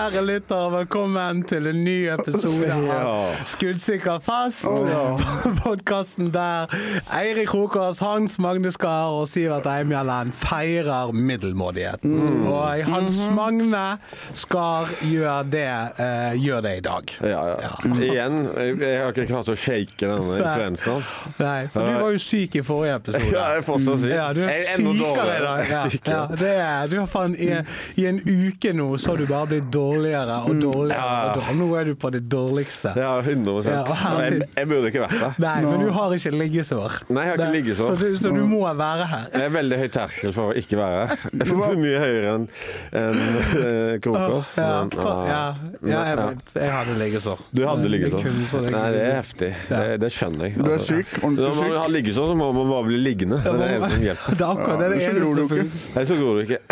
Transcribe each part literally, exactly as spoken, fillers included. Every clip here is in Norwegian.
Kjære lytter, velkommen til en ny episode av Skuddsikker fast. Podcasten der Eirik Rokås, Hans Magne Skar og Sivert Eimjellen feirer middelmådigheten. Mm. Og Hans Magne Skar gjør det, uh, gjør det i dag. Ja, ja. ja. Igjen, jeg har ikke klart å shake denne influensaen. Nei, for du var jo syk i forrige episode. Ja, jeg er fortsatt syk. Ja, du er sykere i dag. Ja, ja, det er, du har faen, i, i en uke nå så har du bare blitt dårligere og dårligere. Ja. Og dårligere. Nå er du på det dårligste. Ja, hundre prosent. Ja, jeg, jeg burde ikke vært der. Nei, no. Men du har ikke liggesår. Nei, jeg har ikke liggesår. Så du, så du må være her. Jeg er veldig høy terskel for å ikke være her. Mye høyere enn en, uh, Krokås. Ja, ja, ja, ja, jeg, jeg hadde liggesår. Du hadde liggesår? Nei, det er heftig. Det, det skjønner jeg. Du er syk, ordentlig syk. Når man har liggesår, så må man bare bli liggende. Det er det eneste som hjelper. Det er akkurat det, det er det som funker. Nei, så går du ikke.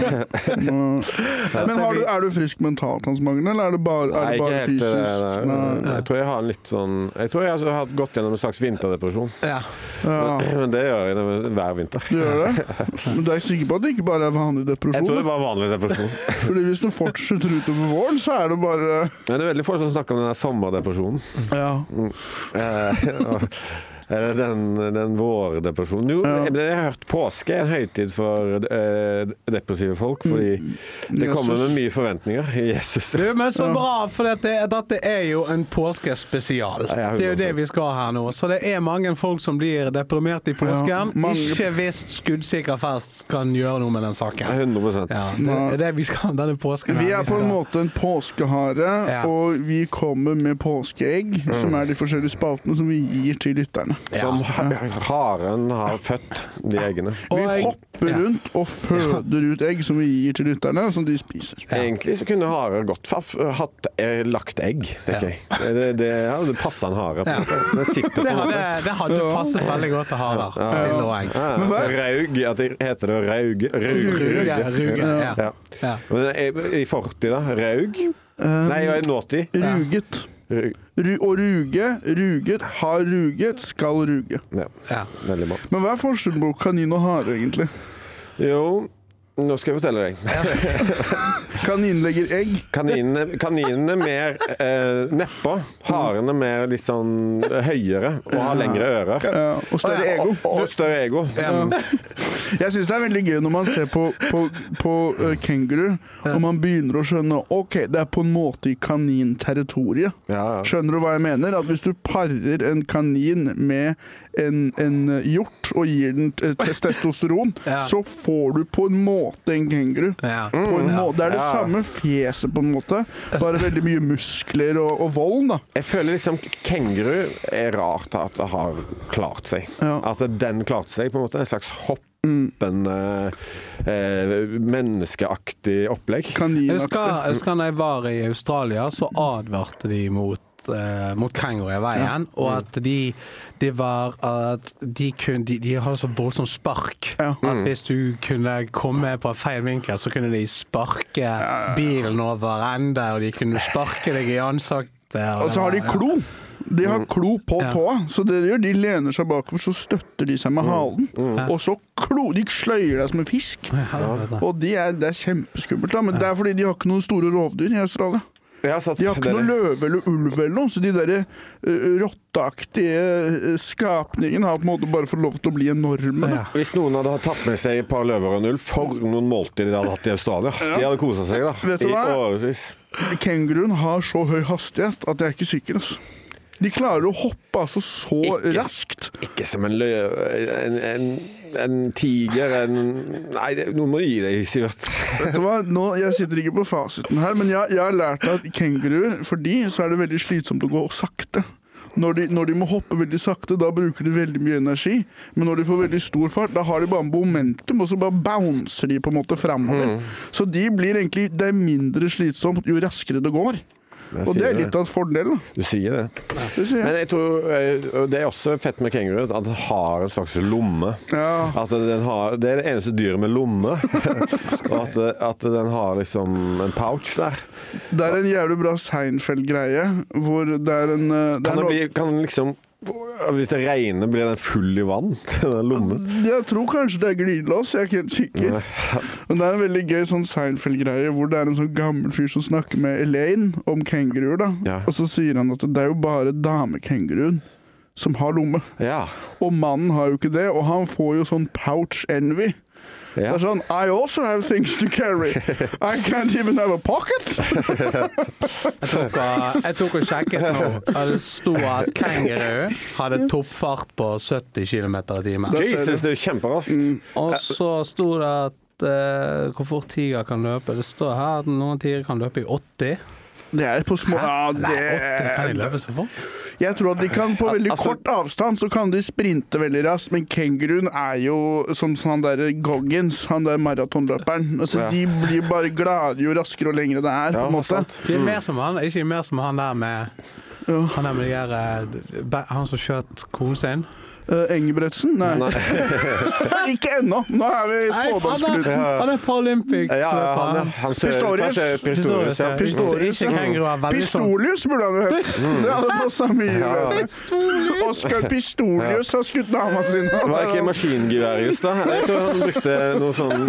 Men har du, er du frisk mentalt, Hans Magne, eller er det bare, er det bare fysisk? Det, nei, nei. Nei, jeg tror jeg har en litt sånn Jeg tror jeg har gått gjennom en slags vinterdepresjon. Ja. Ja. Men det gjør jeg hver vinter. Du gjør det? Men du er sikker på at det ikke bare er vanlig depresjon? Jeg tror det er bare vanlig depresjon. Fordi hvis du fortsetter utover våren, så er det bare ja, det er veldig folk som snakker om den der sommerdepresjonen. Ja. Mm. Ja. Den, den vårdepresjonen. Jo, ja. jeg, jeg har hørt påske er en høytid for eh, depressive folk, fordi det kommer med mye forventninger i Jesus. Det er men så bra, for dette, dette er jo en påskespesial. Ja, det er jo det vi skal her nå. Så det er mange folk som blir deprimert i påsken. Ja, mange... Ikke visst skuddsikker fest kan gjøre noe med den saken. hundre prosent. Ja, det er det vi skal denne påsken. Vi er på en måte en påskehare, ja. Og vi kommer med påskeegg, mm. som er de forskjellige spaltene som vi gir til lytterne. Som haren har født de eggene. Vi hopper rundt og føder ut egg som vi gir til lytterne, som de spiser. Egentlig så kunne harer godt hatt lagt egg. Okay. Det, det, ja, det passer en hare. Ja. Det, det, hadde, det hadde passet veldig godt til harer. Ja. Til å egg. Ja. Men raug, at det heter det raug. Ruge. Ruge, ja. Ja. Ja. Men i fortid da, raug? Nei, jeg er nåtid. Ruget. Ru og ruge, ruget, har ruget, skal ruge. Ja, ja. Veldig bra. Men hva er forskjellen på kanin og hare egentlig? Jo, nå skal jeg fortelle deg. Kanin legger egg. Kaninene, kaninene mer eh, nedpå. Harene mer litt sånn høyere og har lengre ører. Ja, og større ego. Og, og større ego. Ja. Jeg synes det er veldig gøy når man ser på, på, på uh, kenguru, og man begynner å skjønne, ok, det er på en måte i kaninterritoriet. Ja, ja. Skjønner du hva jeg mener? At hvis du parer en kanin med en, en hjort og gir den testosteron, ja. Så får du på en måte en kenguru. Ja. På en måte. Det er det ja. Samme fjeset på en måte, bare veldig mye muskler og, og vold da. Jeg føler liksom kenguru er rart at det har klart seg. Ja. Altså den klarte seg på en måte, en slags hopp. Mm. Eh, menneskeaktig opplegg. Jeg husker, jeg husker når jeg var i Australia, så advarte de mot eh, mot kenguru i veien, ja. Og at de, de var at de, kunne, de, de hadde så voldsom spark, ja. At hvis du kunne komme på feil vinkel, så kunne de sparke ja. Bilen over ende, og de kunne sparke deg i ansiktet. Og, og så har de klo. De har klo på ja. Tåa, så det de gjør, de lener seg bakover, så støtter de seg med halen, mm. Mm. Og så klo, de sløyer deg som en fisk, ja. Og de er, det er kjempeskummelt da, men ja. Det er fordi de har ikke noen store rovdyr i Australia. Ja, så de har ikke noen løve eller ulv eller noe, så de der uh, rotteaktige uh, skapningen har på en måte bare fått lov til å bli enorme. Ja. Hvis noen hadde tatt med seg et par løver og en ulv, for noen måltid de hadde hatt i Australia, ja. De hadde koset seg da. Vet du hva? Kenguruen har så høy hastighet at jeg er ikke sikker, altså. De klarer å hoppe altså så ikke, raskt. Ikke som en løv, en, en, en tiger, en... Nei, nå må du gi deg, Sivert. Vet du hva, nå, jeg sitter ikke på fasiten her, men jeg, jeg har lært at kenguruer, for de så er det veldig slitsomt å gå sakte. Når de, når de må hoppe veldig sakte, da bruker de veldig mye energi. Men når de får veldig stor fart, da har de bare momentum, og så bare bouncer de på en måte fremover. Mm. Så de blir egentlig, det er mindre slitsomt jo raskere det går. Og det er litt av et fordel da. Du sier det. Ja. Det sier jeg. Men jeg tror, det er også fett med kenguru, at den har en slags lomme. Ja. At den har, det er det eneste dyret med lomme. Og at, at den har liksom en pouch der. Det er en jævlig bra Seinfeld-greie, hvor det er en... Det er kan, det bli, kan den liksom Hvis det regner, blir den full i vann, den lommen? Jeg tror kanskje det er glidelås, jeg er ikke helt sikker. Men det er en veldig gøy sånn Seinfeld-greie, hvor det er en sånn gammel fyr som snakker med Elaine om kenguruer, da. Ja. Og så sier han at det er jo bare damekenguruen som har lomme. Ja. Og mannen har jo ikke det, og han får jo sånn pouch envy. Ja. Det er sånn, I also have things to carry. I can't even have a pocket. jeg, tok, jeg tok og sjekket nå. Det stod at kenguru hadde toppfart på sytti kilometer i timen. Jesus, det er jo kjemperaskt. Mm. Og så stod det at uh, hvor fort tiger kan løpe. Det står her at noen tiger kan løpe i åtti. Det er på små... Ja, det... Nei, åtti kan de løpe så fort? Jeg tror at de kan på veldig altså, kort avstand så kan de sprinte veldig raskt, men kenguruen er jo som han der Goggins, han der maratonløperen. Altså, ja. De blir bare glade jo raskere og lengre det er, ja, på en måte. De er mer som han, ikke mer som han der med, ja. han der med de der, han som skjøt konen sin. Uh, Engebretsen? Nei. Nei. Ikke ennå. Nå er vi i spådomskluten. Han, han er Paralympics. Ja, ja, han er han Pistorius. Pistorius. Ja. Pistorius. Pistolius burde han jo hett. Det hadde passet mye. Ja. Oscar Pistorius har skutt dama sin. Det var ikke maskingeværjus da. Jeg tror han brukte noe sånn...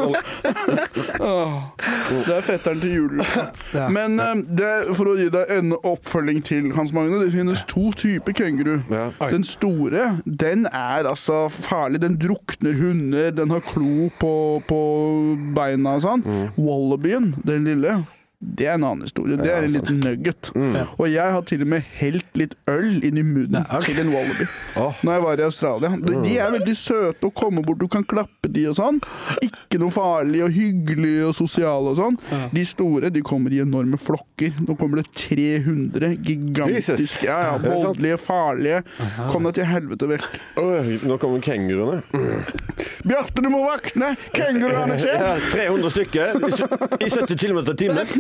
Det er fetteren til Julius. Ja. Men um, det, for å gi deg en oppfølging til Hans Magne, det finnes to typer kenguru. Ja. Den store, den er altså farlig. Den drukner hunder, den har klo på, på beina og sånn. Mm. Wallabyen, den lille, det er en annen historie. Det er en liten nugget. Mm. Og jeg har til og med helt litt øl inn i munnen Nei, til en wallaby. Oh. Når jeg var i Australia. De, de er veldig søte og kommer bort, du kan klappe de og sånn. Ikke noe farlig og hyggelig og sosial og sånn. Ja. De store, de kommer i enorme flokker. Nå kommer det tre hundre gigantiske, ja, ja, voldelige, farlige. Aha. Kom deg til helvete vekk. Øy, nå kommer kenguruene. Bjarte, du må vakne! Kenguruene skjer! Ja, tre hundre stykker i sytti kilometer i timen.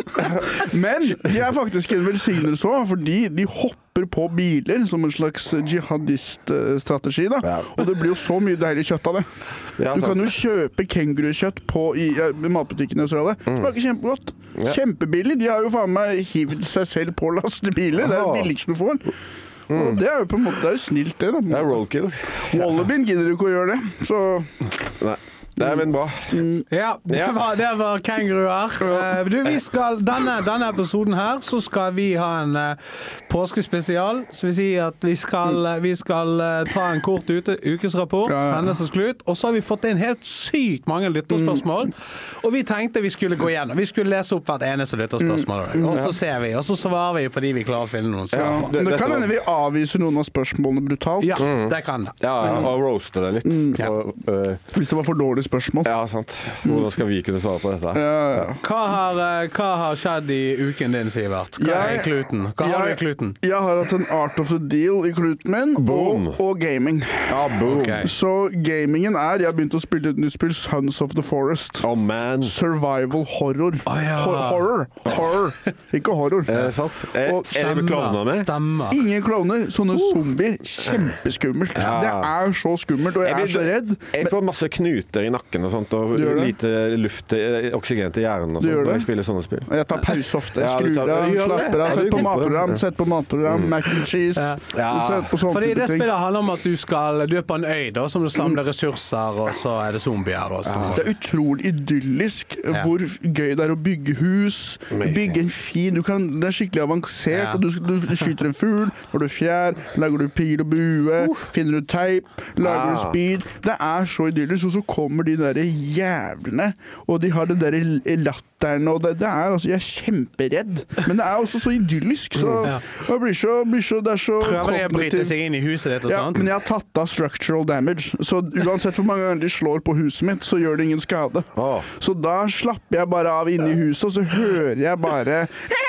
Men de er faktisk en velsignelse også, fordi de hopper på biler som en slags jihadiststrategi da. Ja. Og det blir jo så mye deilig kjøtt av det. Ja, du kan jo kjøpe kengurukjøtt på i, i matbutikken i Australia. Mm. Det var ikke kjempegodt. Ja. Kjempebillig. De har jo faen meg hivd seg selv på lastebiler. Det er det billigste du får. Mm. Og det er jo på en måte, det er jo snilt det da. Det er rollkill. Wallabyen gidder du ikke å gjøre det, så... Nei. Det er vel bra. Mm. Ja, det var, det var kenguruer. Uh, du, vi skal, denne, denne episoden her, så skal vi ha en uh, påskespesial. Så vi sier at vi skal, uh, vi skal uh, ta en kort ute, ukesrapport, ja, ja. Hendelsessklut, og så har vi fått inn helt sykt mange lytterspørsmål. Og vi tenkte vi skulle gå igjennom. Vi skulle lese opp hvert eneste lytterspørsmål. Og så ser vi, og så svarer vi på de vi klarer å finne noen svar på. Ja, det, det kan hende vi avviser noen av spørsmålene brutalt. Ja, det kan det. Ja, og roaste det litt. Mm. For, uh, Hvis det var for dårlig spørsmål. Ja, sant. Hvordan skal vi kunne svare på dette? Ja, ja. Hva, har, hva har skjedd i uken din, Sivert? Hva jeg, er kluten? Hva har du i kluten? Jeg har hatt en Art of the Deal i kluten min, og, og gaming. Ja, boom. Okay. Så gamingen er, jeg har begynt å spille et nytt spill, Sons of the Forest. Oh, man. Survival horror. Oh, ja. Hor horror. Horror. Ikke horror. Er det sant? Er, og, er det klovner med? Stemmer. Ingen klovner. Sånne uh. zombier. Kjempeskummelt. Ja. Det er så skummelt, og jeg, jeg er så redd. Jeg får masse knuter i nakken og sånt, og lite luft, oksygen til hjernen og sånt, når jeg spiller sånne spill. Jeg tar pause ofte. Jeg skrur av, slapper av, sett på matprogram, sett på matprogram, mm. mac and cheese. Ja. Ja. Sett på sånne Fordi det ting. spillet handler om at du skal, du er på en øy da, som du samler ressurser, og så er det zombier. Og så. Ja. Det er utrolig idyllisk ja. Hvor gøy det er å bygge hus, Amazing. Bygge en fin, du kan, det er skikkelig avansert, ja. og du, du, du skyter en fugl, når du fjær, lager du pil og bue, uh. finner du teip, lager ah. du spyd. Det er så idyllisk, og så kommer de der jævlene, og de har det der latteren, og det, det er altså, jeg er kjemperedd, men det er også så idyllisk, så ja. det blir så, blir så, det er så prøver de å bryte seg inn i huset ditt og ja, sånt? Men jeg har tatt av structural damage, så uansett hvor mange ganger de slår på huset mitt, så gjør det ingen skade. Oh. Så da slapper jeg bare av inne i huset, og så hører jeg bare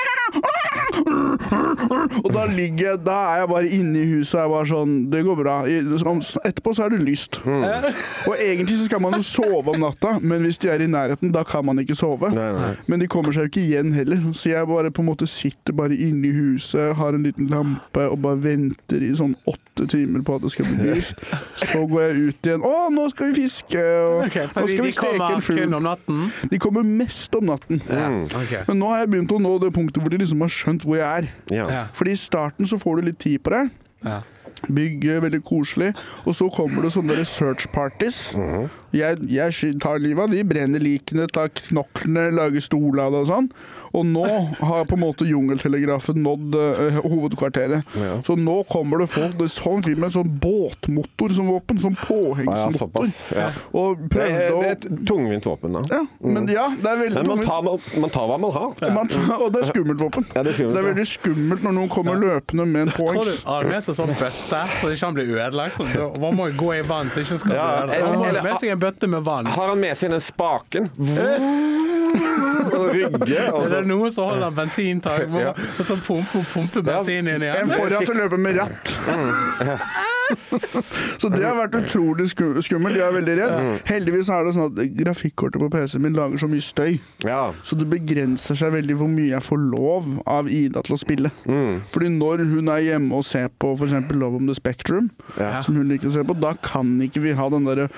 og da ligger jeg, da er jeg bare inne i huset og jeg bare sånn, det går bra etterpå så er det lyst mm. og egentlig så skal man jo sove om natta, men hvis de er i nærheten da kan man ikke sove nei, nei. Men de kommer seg jo ikke igjen heller, så jeg bare på en måte sitter bare inne i huset, har en liten lampe og bare venter i sånn åtte timer på at det skal bli lyst, så går jeg ut igjen, å nå skal vi fiske og okay, nå skal vi steke en fugl. Kun om natten? De kommer mest om natten mm. okay. Men nå har jeg begynt å nå det punktet hvor de liksom har skjønt hvor jeg er. Ja. Fordi i starten så får du litt tid på det. Ja. Bygge, veldig koselig. Og så kommer det sånne research parties. Uh-huh. Jeg, jeg tar livet av de, brenner likene, tar knoklene, lager stol av det og sånn. Og nå har på en måte jungeltelegrafen nådd uh, hovedkvarteret. Ja. Så nå kommer det folk, det er sånn film med en sånn båtmotor som våpen, sånn påhengsmotor. Ja, ja. Og det, er, det er et tungvint våpen da. Ja, men ja, det er veldig men man tar, man, man tar hva man har. Ja. Man tar, og det er skummelt våpen. Ja, det, er skummelt, det er veldig skummelt når noen kommer ja. løpende med en påhengs. Tror du har med seg sånn bøtte, så ikke han blir ødelagt? Man må gå i vann, så ikke skal ja. bli ødelagt. Han har med seg en bøtte med vann. Har han med seg den spaken? Og rygge. Og det er noen som holder bensintak ja. og så pumper pumpe bensin inn igjen. En foran som løper med ratt. Så det har vært utrolig skummelt. Jeg er veldig redd. Mm. Heldigvis er det sånn at grafikkortet på P C-en min lager så mye støy. Ja. Så det begrenser seg veldig hvor mye jeg får lov av Ida til å spille. Mm. Fordi når hun er hjemme og ser på for eksempel Love on the Spectrum, ja. som hun liker å se på, da kan ikke vi ha den der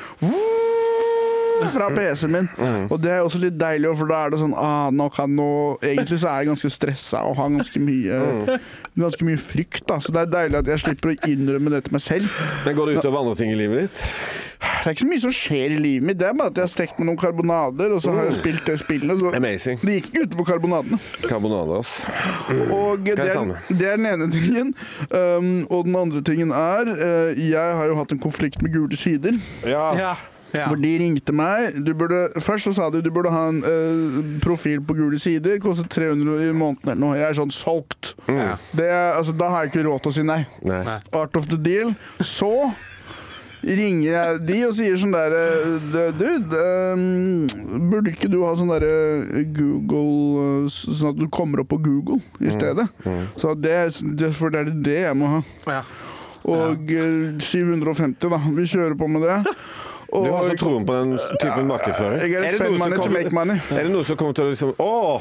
fra P C-en min. Mm. Og det er også litt deilig, for da er det sånn ah, nå kan nå egentlig så er jeg ganske stresset og har ganske mye mm. ganske mye frykt da, så det er deilig at jeg slipper å innrømme det til meg selv. Men går det ut over andre ting i livet ditt? Det er ikke så mye som skjer i livet mitt, det er bare at jeg har stekt med noen karbonader, og så har jeg spilt det spillet. Så amazing. Det gikk ikke ute på karbonadene. Karbonader, altså. Og det er, det er den ene tingen. Um, og den andre tingen er, uh, jeg har jo hatt en konflikt med Gule Sider. Ja. Ja. Ja. For de ringte meg. Du burde, først så sa de du burde ha en uh, profil på Gule Sider, kostet tre hundre i måneden eller noe. Jeg er sånn solgt. Mm. Det, altså, da har jeg ikke råd til å si nei. nei. Art of the deal. Så ringer jeg de og sier sånn der dude, um, burde ikke du ha sånn der Google, sånn at du kommer opp på Google i stedet? Mm. Mm. Så det, for det er det jeg må ha. Ja. Og ja. syv hundre og femti da. Vi kjører på med det. Og du har så troen på den typen markedsføring. Jeg er, er, det money to make money. Er det noe som kommer til å liksom åh,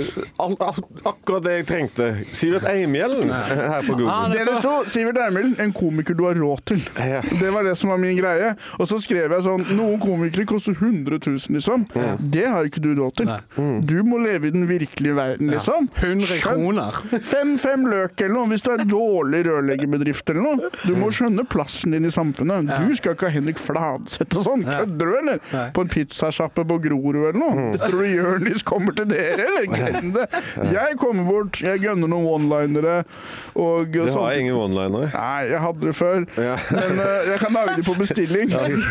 akkurat det jeg trengte Sivert Eimhjellen her på Google. Ah, det det stod, Sivert Eimhjellen, en komiker du har råd til. Ja. Det var det som var min greie. Og så skrev jeg sånn, noen komikere koster hundre tusen liksom. Ja. Det har ikke du råd til. Mm. Du må leve i den virkelige verden liksom. Ja. hundre kroner. Fem, fem løk eller noe, hvis du er dårlig rørleggerbedrift eller noe. Du må skjønne plassen din i samfunnet. Du skal ikke ha Henrik Fladseth og sånn, kødder du, eller? Nei. På en pizzasjappe på Grorud eller noe? Mm. Jeg tror du Jørnis kommer til dere, eller? Glem det. Jeg kommer bort, jeg gønner noen one-linere, og du har sånt. Ingen one-linere? Nei, jeg hadde det før. Ja. Men uh, jeg kan lage de på bestilling.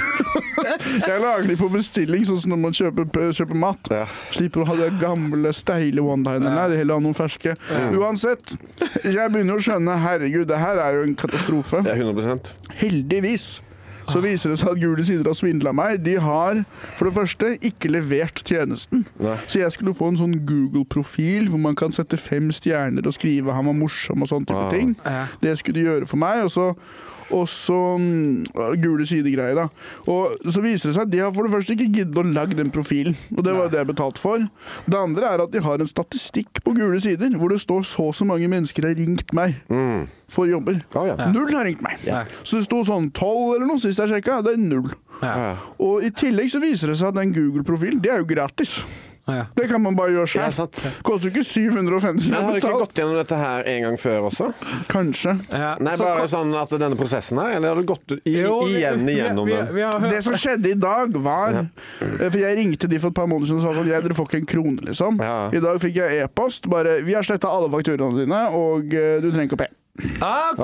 Jeg lager de på bestilling, sånn som når man kjøper, kjøper mat. Ja. Slipper å ha de gamle, steile one-linerne. Ja. Det hele har noen ferske. Ja. Uansett, jeg begynner å skjønne, herregud, det her er jo en katastrofe. Det er hundre prosent. Heldigvis. Så viser det seg at Gule Sider har svindlet meg. De har, for det første, ikke levert tjenesten. Nei. Så jeg skulle få en sånn Google-profil, hvor man kan sette fem stjerner og skrive han var morsom og sånn type ah. ting. Det skulle de gjøre for meg, og så og så um, Gule Sider-greier da. Og så viser det seg at de har for det første ikke giddet å lage den profilen, og det var det jeg betalt for. Det andre er at de har en statistikk på Gule Sider, hvor det står så så mange mennesker har ringt meg mm. for jobber. Oh, ja. Null har ringt meg. Ja. Så det stod sånn tolv eller noe sist jeg sjekket, det er null. Ja. Og i tillegg så viser det seg at den Google-profilen, det er jo gratis. Ja. Det kan man bare gjøre selv. Ja, koster ikke syv hundre og femti. Men har du ikke gått gjennom dette her en gang før også? Kanskje. Ja. Nei, bare så, sånn at denne prosessen her, eller har du gått i, jo, igjen igjennom den? Det som skjedde i dag var, ja. for jeg ringte de for et par måneder siden og sa sånn, jeg, dere får ikke en krone liksom. Ja. I dag fikk jeg e-post, bare, vi har slettet alle fakturaene dine, og uh, du trenger ikke å pe. Ok!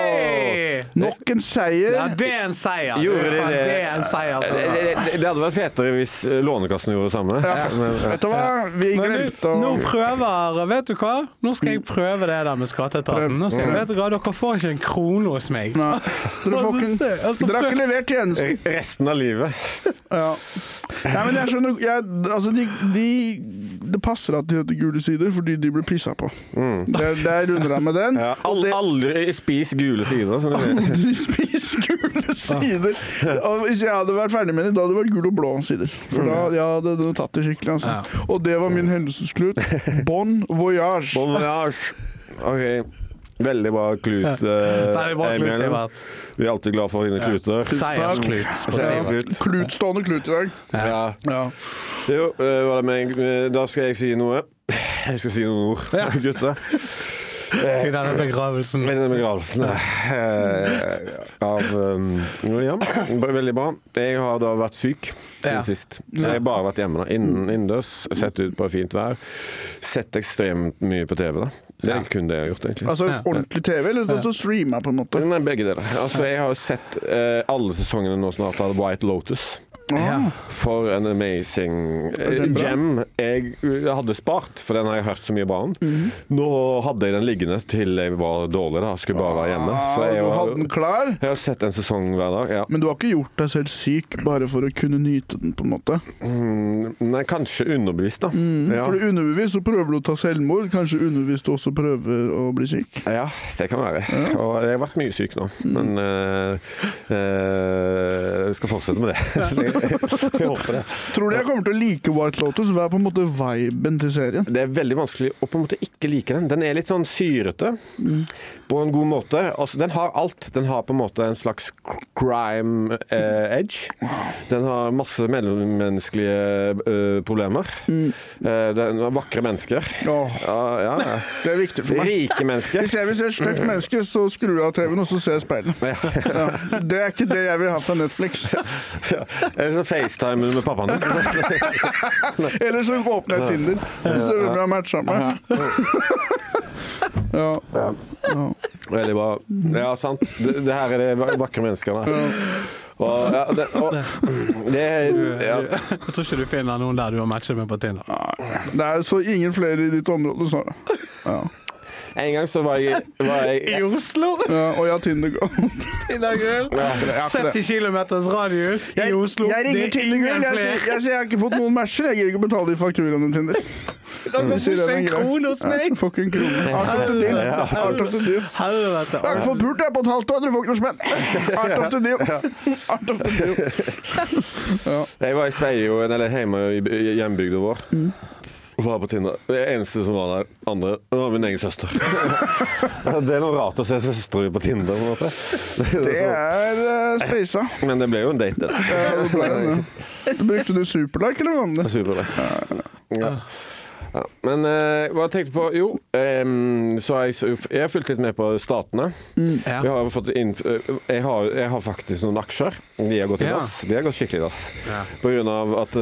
Oh. Nok en seier. Ja, det er en seier. Gjorde de det? Det er en seier. Det, det, det hadde vært fetere hvis Lånekassen gjorde det samme. Ja. Men, vet du hva? Vi glemte å... Nå prøver, vet du hva? Nå skal jeg prøve det der med skatteetaten. Nå skal, vet du hva? Dere får ikke en krone hos meg. Nei. Dere, får ikke, dere har ikke levert tjenesten. Resten av livet. Ja. Nei, men jeg skjønner, jeg, altså de, de, det passer at de heter Gule Sider, fordi de blir pisset på. Mm. Det, det er runder av med den. Ja, aldri, aldri spis Gule Sider. Sånn aldri spis Gule Sider. Og hvis jeg hadde vært ferdig med det, da hadde det vært gul og blå sider. For da ja, det hadde tatt det skikkelig. Altså. Ja. Og det var min hendelsesklut. Bon voyage. Bon voyage. Ok. Veldig bra klut. Veldig bra klut, Sivert. Vi er alltid glad for dine kluter. Seiersklut. Klutstående klut i dag. Ja. Ja. Jo, da skal jeg si noe. Jeg skal si noen ord, gutter. I denne begravelsen. I denne begravelsen av um, ja, veldig bra. Jeg har da vært syk siden ja. sist. Jeg har bare vært hjemme da, innen, innendørs, sett ut på fint vær, sett ekstremt mye på T V da. Det er ja. kun det jeg har gjort egentlig. Altså ordentlig T V, eller så streamer på en måte? Nei, begge deler. Altså jeg har sett uh, alle sesongene nå snart av White Lotus. Ja. For en amazing uh, gem jeg hadde spart, for den har jeg hørt så mye bra om. Mm. Nå hadde jeg den liggende til jeg var dårlig da, skulle bare være hjemme. Så jeg, du hadde den klar? Jeg har sett en sesong hver dag, ja. Men du har ikke gjort deg selv syk bare for å kunne nyte den på en måte? Mm, nei, kanskje underbevisst da. Mm. Ja. For underbevisst så prøver du å ta selvmord, kanskje underbevisst også prøver å bli syk? Ja, det kan være. Ja. Og jeg har vært mye syk nå, mm. men uh, uh, jeg skal fortsette med det. Jeg håper det. Tror du jeg kommer til å like White Lotus? Hva er på en måte viben til serien? Det er veldig vanskelig å på en måte ikke like den. Den er litt sånn syrete, mm. på en god måte. Altså, den har alt. Den har på en måte en slags crime eh, edge. Den har masse mellommenneskelige eh, problemer. Mm. Eh, den har vakre mennesker. Oh. Ja, ja, ja. Det er viktig for meg. Rike mennesker. Hvis jeg vil se et stygt menneske, så skrur jeg av T V-en, og så ser jeg speilet. Ja. Ja. Det er ikke det jeg vil ha fra Netflix. Ja. Eller så FaceTime med pappaen din. Eller så åpner jeg Tinder. Hvis du vil ha matcha meg. Ja. Ja. Ja. Veldig bra. Ja, sant. Det, det her er det vakre menneskene. Ja. Og, ja, det, og, det ja. Jeg tror ikke du finner noen der du har matchet med på Tinder. Det er så ingen flere i ditt område, sa jeg. Ja. En gang så var jeg, var jeg I Oslo? Ja, og jeg har Tindergull. Tindergull? Ja. sytti kilometers radius i Oslo. Jeg ringer Tindergull. Jeg, jeg, jeg sier jeg har ikke fått noen matcher. Jeg gir ikke betale de fakturaene Tinder. Da må du ikke en krone hos meg. Ja, fuck en krone. Art of the deal. Art of the deal. Helvete. Jeg har ikke fått pult jeg på et halvt år. Du får ikke noe spenn. Art of the deal. Art of the deal. Ja. Jeg var i Sveio, eller hjemme i hjembygden vår. Mm. Og var på Tinder. Det eneste som var der, andre, det var min egen søster. Det er noe rart å se søster på Tinder, på en måte. Det er uh, speisa. Men det ble jo en date, det. Ja, det ble det. Brukte du superlike, eller vanlig? Superlike. Ja. Ja. Men eh, hva jeg tenkte på? Jo, eh, så har jeg, jeg har fulgt litt med på statene. Mm, ja. jeg, har fått inn, jeg, har, jeg har faktisk noen aksjer. De har gått i dass. Ja. De har gått skikkelig i dass. Ja. På grunn av at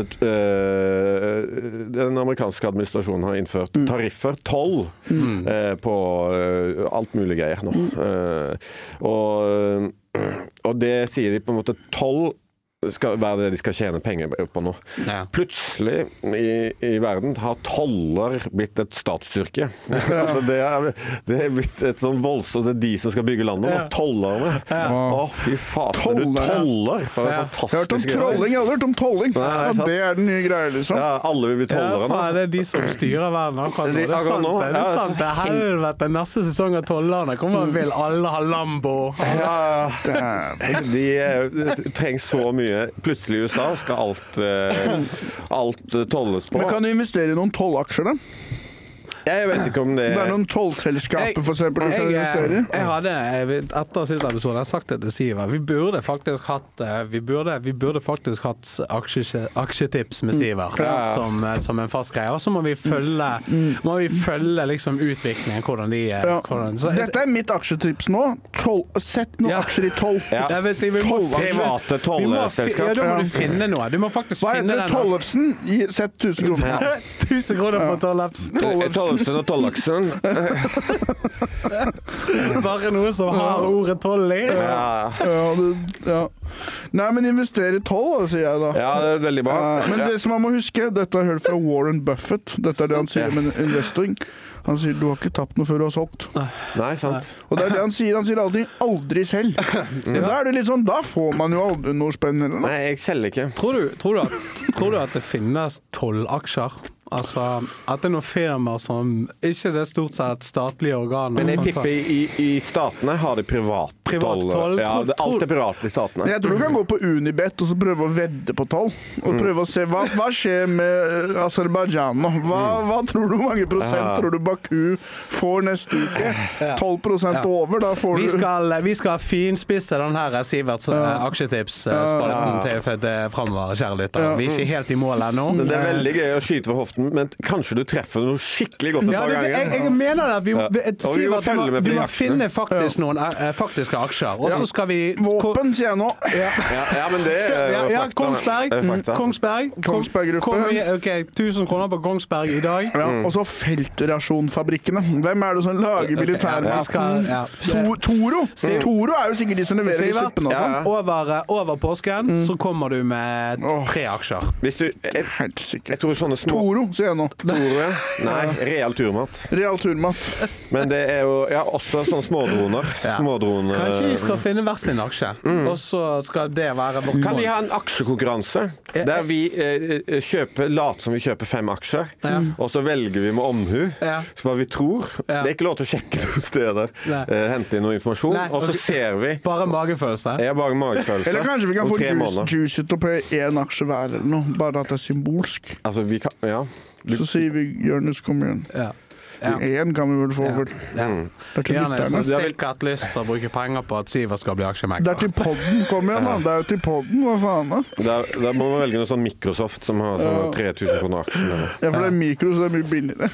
eh, den amerikanske administrasjonen har innført mm. tariffer, toll, mm. eh, på eh, alt mulig greier nå. Mm. Eh, og, og det sier de på en måte toll skal være det de skal tjene penger på nå. Ja. Plutselig i, i verden har toller blitt et statsstyrke. Ja. det, er, det er blitt et sånn voldsomt, det er de som skal bygge landet. Ja. Tollerne. Ja. Å, fy faen. Toller. toller for ja. fantastisk. Jeg har hørt om trolling, jeg har hørt om tolling. Nei, ja, det er den nye greia, liksom. Ja, alle vil bli tollere nå. Ja, det er de som styrer verden akkurat nå. Det er sant, det. Det er sant. Det er helvete. Neste sesong av tollerne kommer vil alle ha Lambo. Ja, de, de trenger så mye. Plutselig i U S A skal alt, eh, alt tolles på. Men kan du investere i noen tollaksjer da? Jeg vet ikke om det... Det er noen tollselskaper for eksempel du kan investere i. Jeg hadde, etter siste episode, jeg har sagt det til Siver, vi burde faktisk hatt, vi burde, vi burde faktisk hatt aksje, aksjetips med Siver, ja. som, som en fast greie. Og så må vi følge, må vi følge liksom utviklingen, hvordan de... Ja. Hvordan, så, Dette er mitt aksjetips nå. Tol, sett noen ja. aksjer i toll. Ja. Jeg vil si, vi må private tollselskap. Ja, da må du finne noe. Du må faktisk Hva finne den. Hva heter det? Tollefsen? Sett tusen kroner. Ja. tusen kroner på Tollefsen. Tollefsen og Tollaksen. Bare noe som har ordet toll i. Ja. Ja, det, ja. Nei, men investere i toll, sier jeg da. Ja, det er veldig bra. Ja, men det som man må huske, dette har jeg hørt fra Warren Buffett. Dette er det han sier med investing. Han sier, du har ikke tapt noe før du har solgt. Nei, sant. Og det er det han sier. Han sier aldri, aldri selv. Så da er det litt sånn, da får man jo aldri noe spennende. Nei, jeg selger ikke. Tror du, tror du, at, tror du at det finnes tollaksjer? Altså, at det er noen firmaer som ikke det er stort sett statlige organer. Men jeg tipper i, i statene har de privat, privat toll. toll. Ja, det, alt er privat i statene. Jeg tror du kan gå på Unibet og så prøve å vedde på toll. Og prøve å se, hva, hva skjer med Aserbajdsjan nå? Hva, hva tror du mange prosent ja. tror du Baku får neste uke? tolv prosent ja. over, da får vi du... Skal, vi skal finspisse den her Siverts ja. aksjetips-spalten ja. til, til fremover, kjære lytter. Ja. Vi er ikke helt i mål ennå. Det er veldig gøy å skyte for hoften måten, men kanskje du treffer noe skikkelig godt et ja, par det, ganger. Jeg, jeg mener det. Vi, ja. et, og vi må følge med på vi de må aksjene. finne faktisk noen uh, faktiske aksjer. Og så Ja. skal vi... Våpen, sier jeg nå. Ja, ja, ja men det er ja, jo ja fakta. Kongsberg. Det er fakta. Kongsberg. Kongsberg-gruppe. Kom i, ok, tusen kroner på Kongsberg i dag. Ja, og så feltrasjonfabrikkene. Hvem er det som lager militærmakten? Ja, ja. To, Toro. Toro er jo sikkert de som leverer i Sivert, suppen og sånn. over, over påsken så kommer du med tre aksjer. Hvis du, jeg, Helt sikkert. jeg tror sånne små... Toro, sier jeg nå. Toro, ja. Nei, real turmat. Real turmat. Men det er jo ja, også sånne smådroner. Ja. Smådroner. Kanskje vi skal finne hver sin aksje, og så skal det være vårt Kan vi mål. ha en aksjekonkurranse der vi eh, kjøper, later som vi kjøper fem aksjer, Ja. og så velger vi med omhu Ja. hva vi tror. Ja. Det er ikke lov til å sjekke noen steder, Nei. eh, hente inn noe informasjon, Nei, og så ok. ser vi. Bare magefølelse. Jeg har bare magefølelse. Eller kanskje vi kan om få tre juice, måneder. juice ut og på én aksje hver eller noe. Bare at det er symbolsk. Altså, vi kan... Ja. Du, Så sier vi Jonis, kom igjen. Ja. Ja. Én kan vi vel få, vel. mm. Det er til Gjerne lytterne. så sikkert lyst til å bruke penger på at Siver skal bli Det er aksjemekler. til podden, kom igjen da. Det er jo til podden, hva faen da? Da, da må man velge noe sånn Microsoft som har sånn tre tusen kroner aksjen. Eller. Ja, for det er mikro, så det er mye billigere.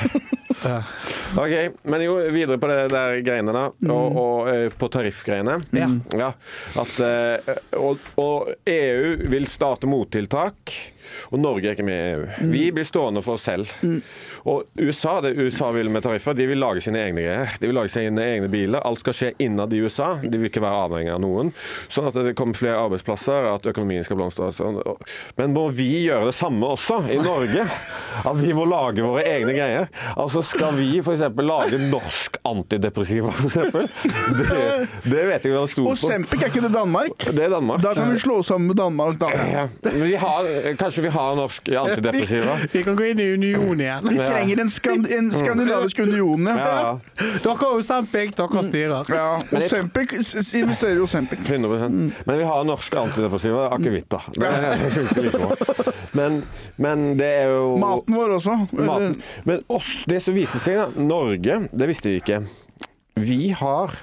Ok, men jo, videre på det der greiene da, og, og eh, på tariffgreiene. Ja. Ja, at, eh, og, og E U vil starte mottiltak, og Norge er ikke med i E U. Vi blir stående for oss selv. Og USA, det USA vil med tariffer, de vil lage sine egne greier. De vil lage sine egne biler. Alt skal skje innad i U S A. De vil ikke være avhengig av noen. Sånn at det kommer flere arbeidsplasser, at økonomien skal blomstre. Sånn. Men må vi gjøre det samme også i Norge? At vi må lage våre egne greier? Altså skal vi for eksempel lage norsk antidepressiva, for eksempel? Det, det vet jeg vi har stor på. Og Stempik, er ikke det Danmark? Det er Danmark. Da kan vi slå sammen med Danmark, da. Ja. Men vi har, kanskje vi har norsk antidepressiva? Vi kan gå inn i unionen igjen. Vi trenger en, skand en skandinavisk union, ja. Ja, ja. Dere har jo Stempik, dere styrer. Ja, og Stempik investerer jo Stempik. hundre prosent. Men vi har norske antidepressiva, akevitt da. Det funker like bra. Men, men det er jo... Maten vår også. Maten. Men oss, det som viser seg da, Norge, det visste vi ikke. Vi har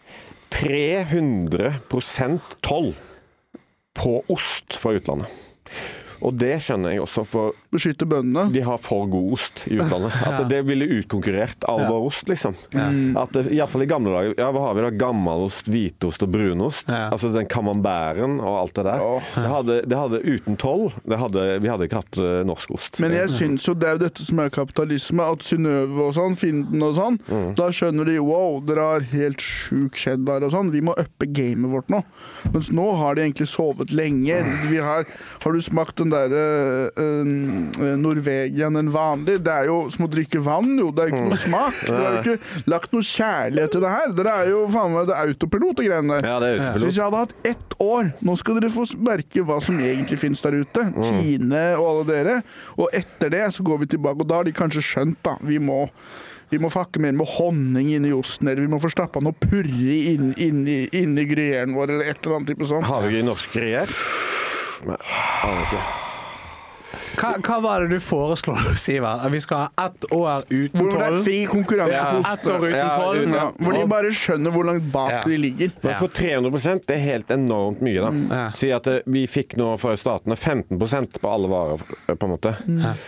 tre hundre prosent toll på ost fra utlandet. Og det skjønner jeg også, for Beskytte bøndene. de har for god ost i utlandet. At det ville utkonkurrert all vår ost, liksom. At det, i hvert fall i gamle dager, ja, hva har vi da? Gammelost, hvitost og brunost. Ja. Altså den camemberen og alt det der. Det hadde, det hadde uten toll, det hadde, vi hadde ikke hatt uh, norsk ost. Men jeg syns jo det er jo dette som er kapitalisme, at Synnøve og sånn, Finden og sånn, da skjønner de wow, dere har helt sjuk cheddar og sånn, vi må uppe gamet vårt nå. Mens nå har de egentlig sovet lenge. Vi har, har du smakt den der uh, uh, Norvegian, en vanlig? Det er jo som å drikke vann, jo. Det er ikke noe smak. Dere har jo ikke lagt noe kjærlighet til det her. Dere er jo faen meg det autopilot og greiene der. Ja, det er Så utepilot. hvis jeg hadde hatt ett år, nå skal dere få merke hva som egentlig finnes der ute. Tine og alle dere. Og etter det så går vi tilbake, og da har de kanskje skjønt da, vi må Vi må fakke mer med honning inn i osten, eller vi må få stappa noe purri inn, inn, i, inn i gruyeren vår, eller et eller annet type sånn. Har vi ikke norsk gruyère? Nei, aner ikke. Hva, hva var det du foreslår, Siver? At vi skal ha ett år uten Hvor det er toll? fri konkurranse Ja, på Ett år ost. uten Ja, toll? uten- Ja, hvor de bare skjønner hvor langt bak Ja. de ligger. Men for tre hundre prosent, det er helt enormt mye da. Ja. Si at eh, vi fikk nå fra statene femten prosent på alle varer, på en måte.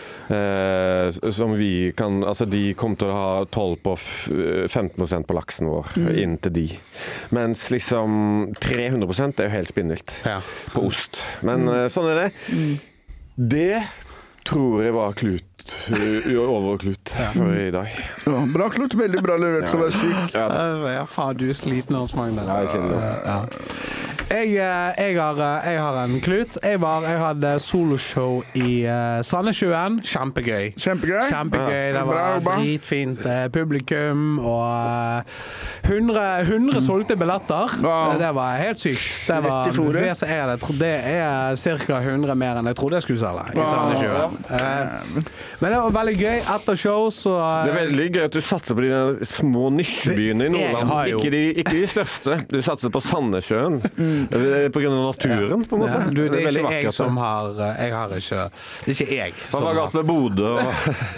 Eh, som vi kan, altså de kom til å ha toll på f- femten prosent på laksen vår, inn til de. Mens liksom tre hundre prosent er jo helt spinnvilt Ja. på ost. Men eh, sånn er det. Det tror jeg var klut, u- over klut for i dag. Ja, bra klutt, veldig bra levert til å være syk. Ja, Øh, Ja, faen, du er sliten, Hans Magne. Ja, jeg kjenner det. Ja. Jeg, eh, jeg, har, eh, jeg har en klut. Jeg, var, jeg hadde soloshow i uh, Sandnessjøen. Kjempegøy. Kjempegøy. Kjempegøy. Det Bra var jobba. dritfint eh, publikum, og eh, hundre, hundre solgte billetter. Wow. Det var helt sykt. Det Rett var, i fôret. det, som er det, jeg tror det er ca. hundre mer enn jeg trodde jeg skulle selge i Wow. Sandnessjøen. Eh, Men det var veldig gøy. Etter show så eh, Det er veldig gøy at du satser på de der små nisjebyene i Jeg Nordland. har jo- Ikke de, ikke de største. Du satser på Sandnessjøen. På grunn av naturen, på en måte. Ja, du, det er veldig ikke jeg vakkert. som har eh, Jeg har ikke Det er ikke jeg Hva som var har galt med Bodø? Og...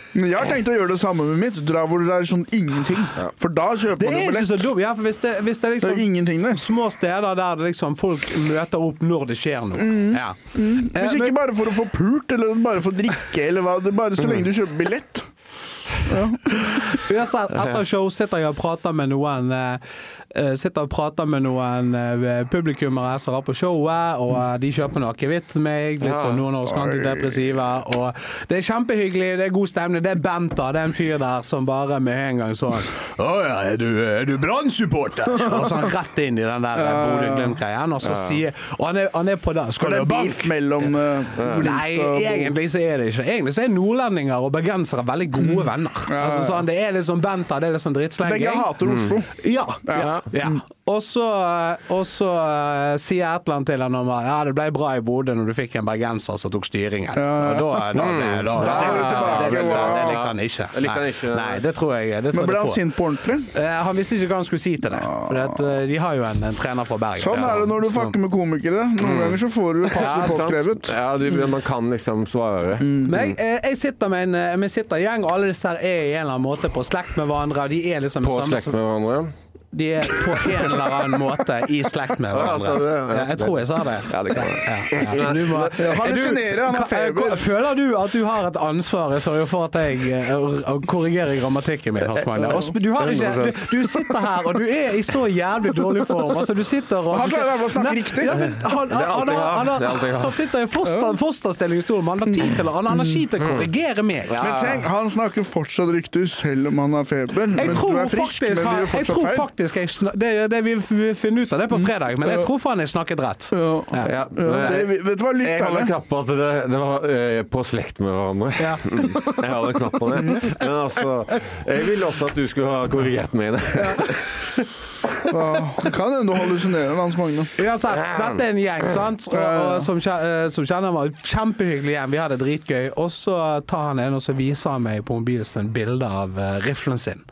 Jeg har tenkt å gjøre det samme med mitt. Dra hvor det er sånn ingenting. Ja. For da kjøper man jo billett. Det er ikke så dumt, ja, for hvis det, hvis det er liksom det er ingenting der. Små steder der det liksom folk møter opp når det skjer noe. Mm. Ja. Mm. Hvis ikke bare for å få pult, eller bare for å drikke, eller hva. Det er bare så lenge du kjøper billett. Ja. Jeg har sett, etter show sitter jeg og prater med noen uh, sitter og prater med noen uh, publikummere som var på showet, og uh, de kjøper noe akevitt til meg, litt sånn noen års antidepressiva, og det er kjempehyggelig, det er god stemning, det er Benta, det er en fyr der som bare med en gang sånn åja, er du, er du Brann-supporter? Og så han rett inn i den der uh, Bodø-Glimt-greien, og så sier, og han er, han er på den, skal det er beef mellom uh, Nei, egentlig så er det ikke, egentlig så er nordlendinger og bergensere veldig gode venner. Ja, altså, sånn, det er litt sånn Benta, det er litt sånn drittslenging. Begge hater Oslo. Ja, ja, ja. Og så, og så uh, sier jeg et eller annet til han om at ja, det ble bra i Bodø når du fikk en bergenser som tok styringen. Ja. Og da, da, da, da, da, det, det, det likte han ikke. Nei, nei, det tror jeg det tror Men ble han sint på ordentlig? Uh, han visste ikke hva han skulle si til det. For at, uh, de har jo en, en trener fra Bergen. Sånn er det når du fucker med komikere. Noen ganger så får du passe påskrevet. Ja, du, man kan liksom svare. Mm. Men jeg, jeg sitter med en vi sitter gjeng, og alle disse her er i en eller annen måte på slekt med hverandre. De er liksom på slekt med hverandre? De er på en eller annen måte i slekt med hverandre. Ja, ja, ja. Jeg tror jeg sa det. Ja, det kan jeg. Ja, ja. Du må, hallusinerer, han har feber. Føler du at du har et ansvar for at jeg uh, korrigerer grammatikken min, Hans Magne? Du, har ikke, du, du sitter her, og du er i så jævlig dårlig form. Altså, du sitter og... Han klarer å snakke riktig. Ja, men, han, han, han, han, han, han sitter i foster, fosterstilling i stolen, men han har tid til å han har tid til å korrigere meg. Men tenk, han snakker fortsatt riktig selv om han har feber. Men du er frisk, men du gjør fortsatt feil. Jeg, det, det vi finner ut av det på fredag, men jeg tror faen jeg snakket rett. Ja. Ja. Ja. Ja. Det, vet du hva, litt jeg hadde knapp på at det, det var uh, på slekt med hverandre. Ja. Jeg hadde knapp på det. Men altså, jeg ville også at du skulle ha korrigert meg i det. Ja. Ja, det kan hende du hallusinerer, Hans Magne. Uansett, dette er en gjeng, sant? Og, og, som, som kjenner meg, kjempehyggelig gjeng, vi hadde det dritgøy. Og så tar han en, og så viser han meg på mobilen sin bilde av uh, riflen sin.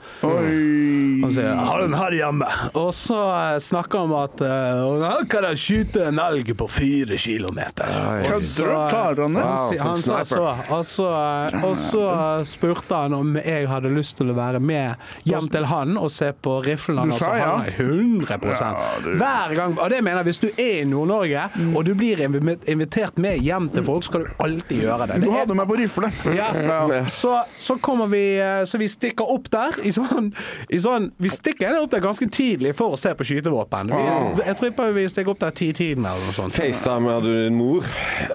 Oi. Og sier, har den her hjemme. Og så uh, snakker han om at uh, han kan jeg skyte en elg på fire kilometer. Hva klarer han det? Han, han sa så, og så, uh, og så uh, spurte han om jeg hadde lyst til å være med hjem til han og se på riflen han. Du sa ja. hundre prosent. Ja, du... Hver gang, og det mener jeg, hvis du er i Nord-Norge, mm. og du blir invitert med hjem til folk, så skal du alltid gjøre det. Du det hadde er... meg på rifle. Ja, ja. Så, så kommer vi, så vi stikker opp der, i sånn, i sånn vi stikker opp der ganske tidlig for å se på skytevåpen. Vi, oh. Jeg tror på vi stikker opp der ti-tiden eller noe sånt. FaceTime du din mor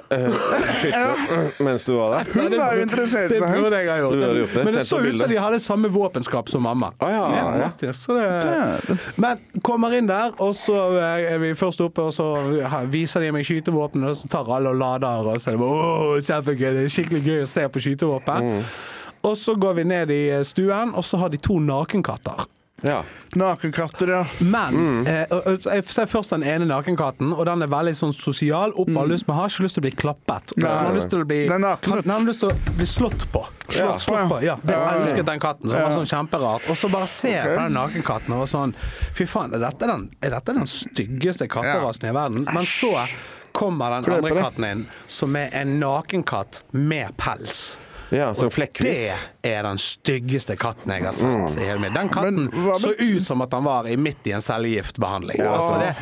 uh, mens du var der? Hun var jo interessert. Det burde jeg ha gjort. Det, gjort det. Men det så ut som de hadde samme våpenskap som mamma. Ah, ja, ja. Ja, så det... Men kommer inn der, og så er vi først oppe, og så viser de meg skytevåpen, og så tar alle og lader, og så er det åh, kjempegøy, det er skikkelig gøy å se på skytevåpen. Mm. Og så går vi ned i stuen, og så har de to nakenkatter. Ja. Nakenkatter, ja. Men mm. eh, jeg ser først den ene nakenkatten, og den er veldig sånn sosial, opp har lyst, men har ikke lyst til å bli klappet. Den har lyst til å bli, den har lyst til å bli slått på. Slått, ja. slått på. Ja, det jeg elsket den katten, som var sånn kjemperart. Og så bare ser jeg okay. på den nakenkatten og var sånn, fy faen, er dette den, er dette den styggeste katterasen i verden? Men så kommer den andre katten inn, som er en nakenkatt med pels. Ja, så flekkvis. Det er den styggeste katten jeg har sett. Mm. Den katten men, så ut som at han var i midt i en cellegiftbehandling. Ja. Altså det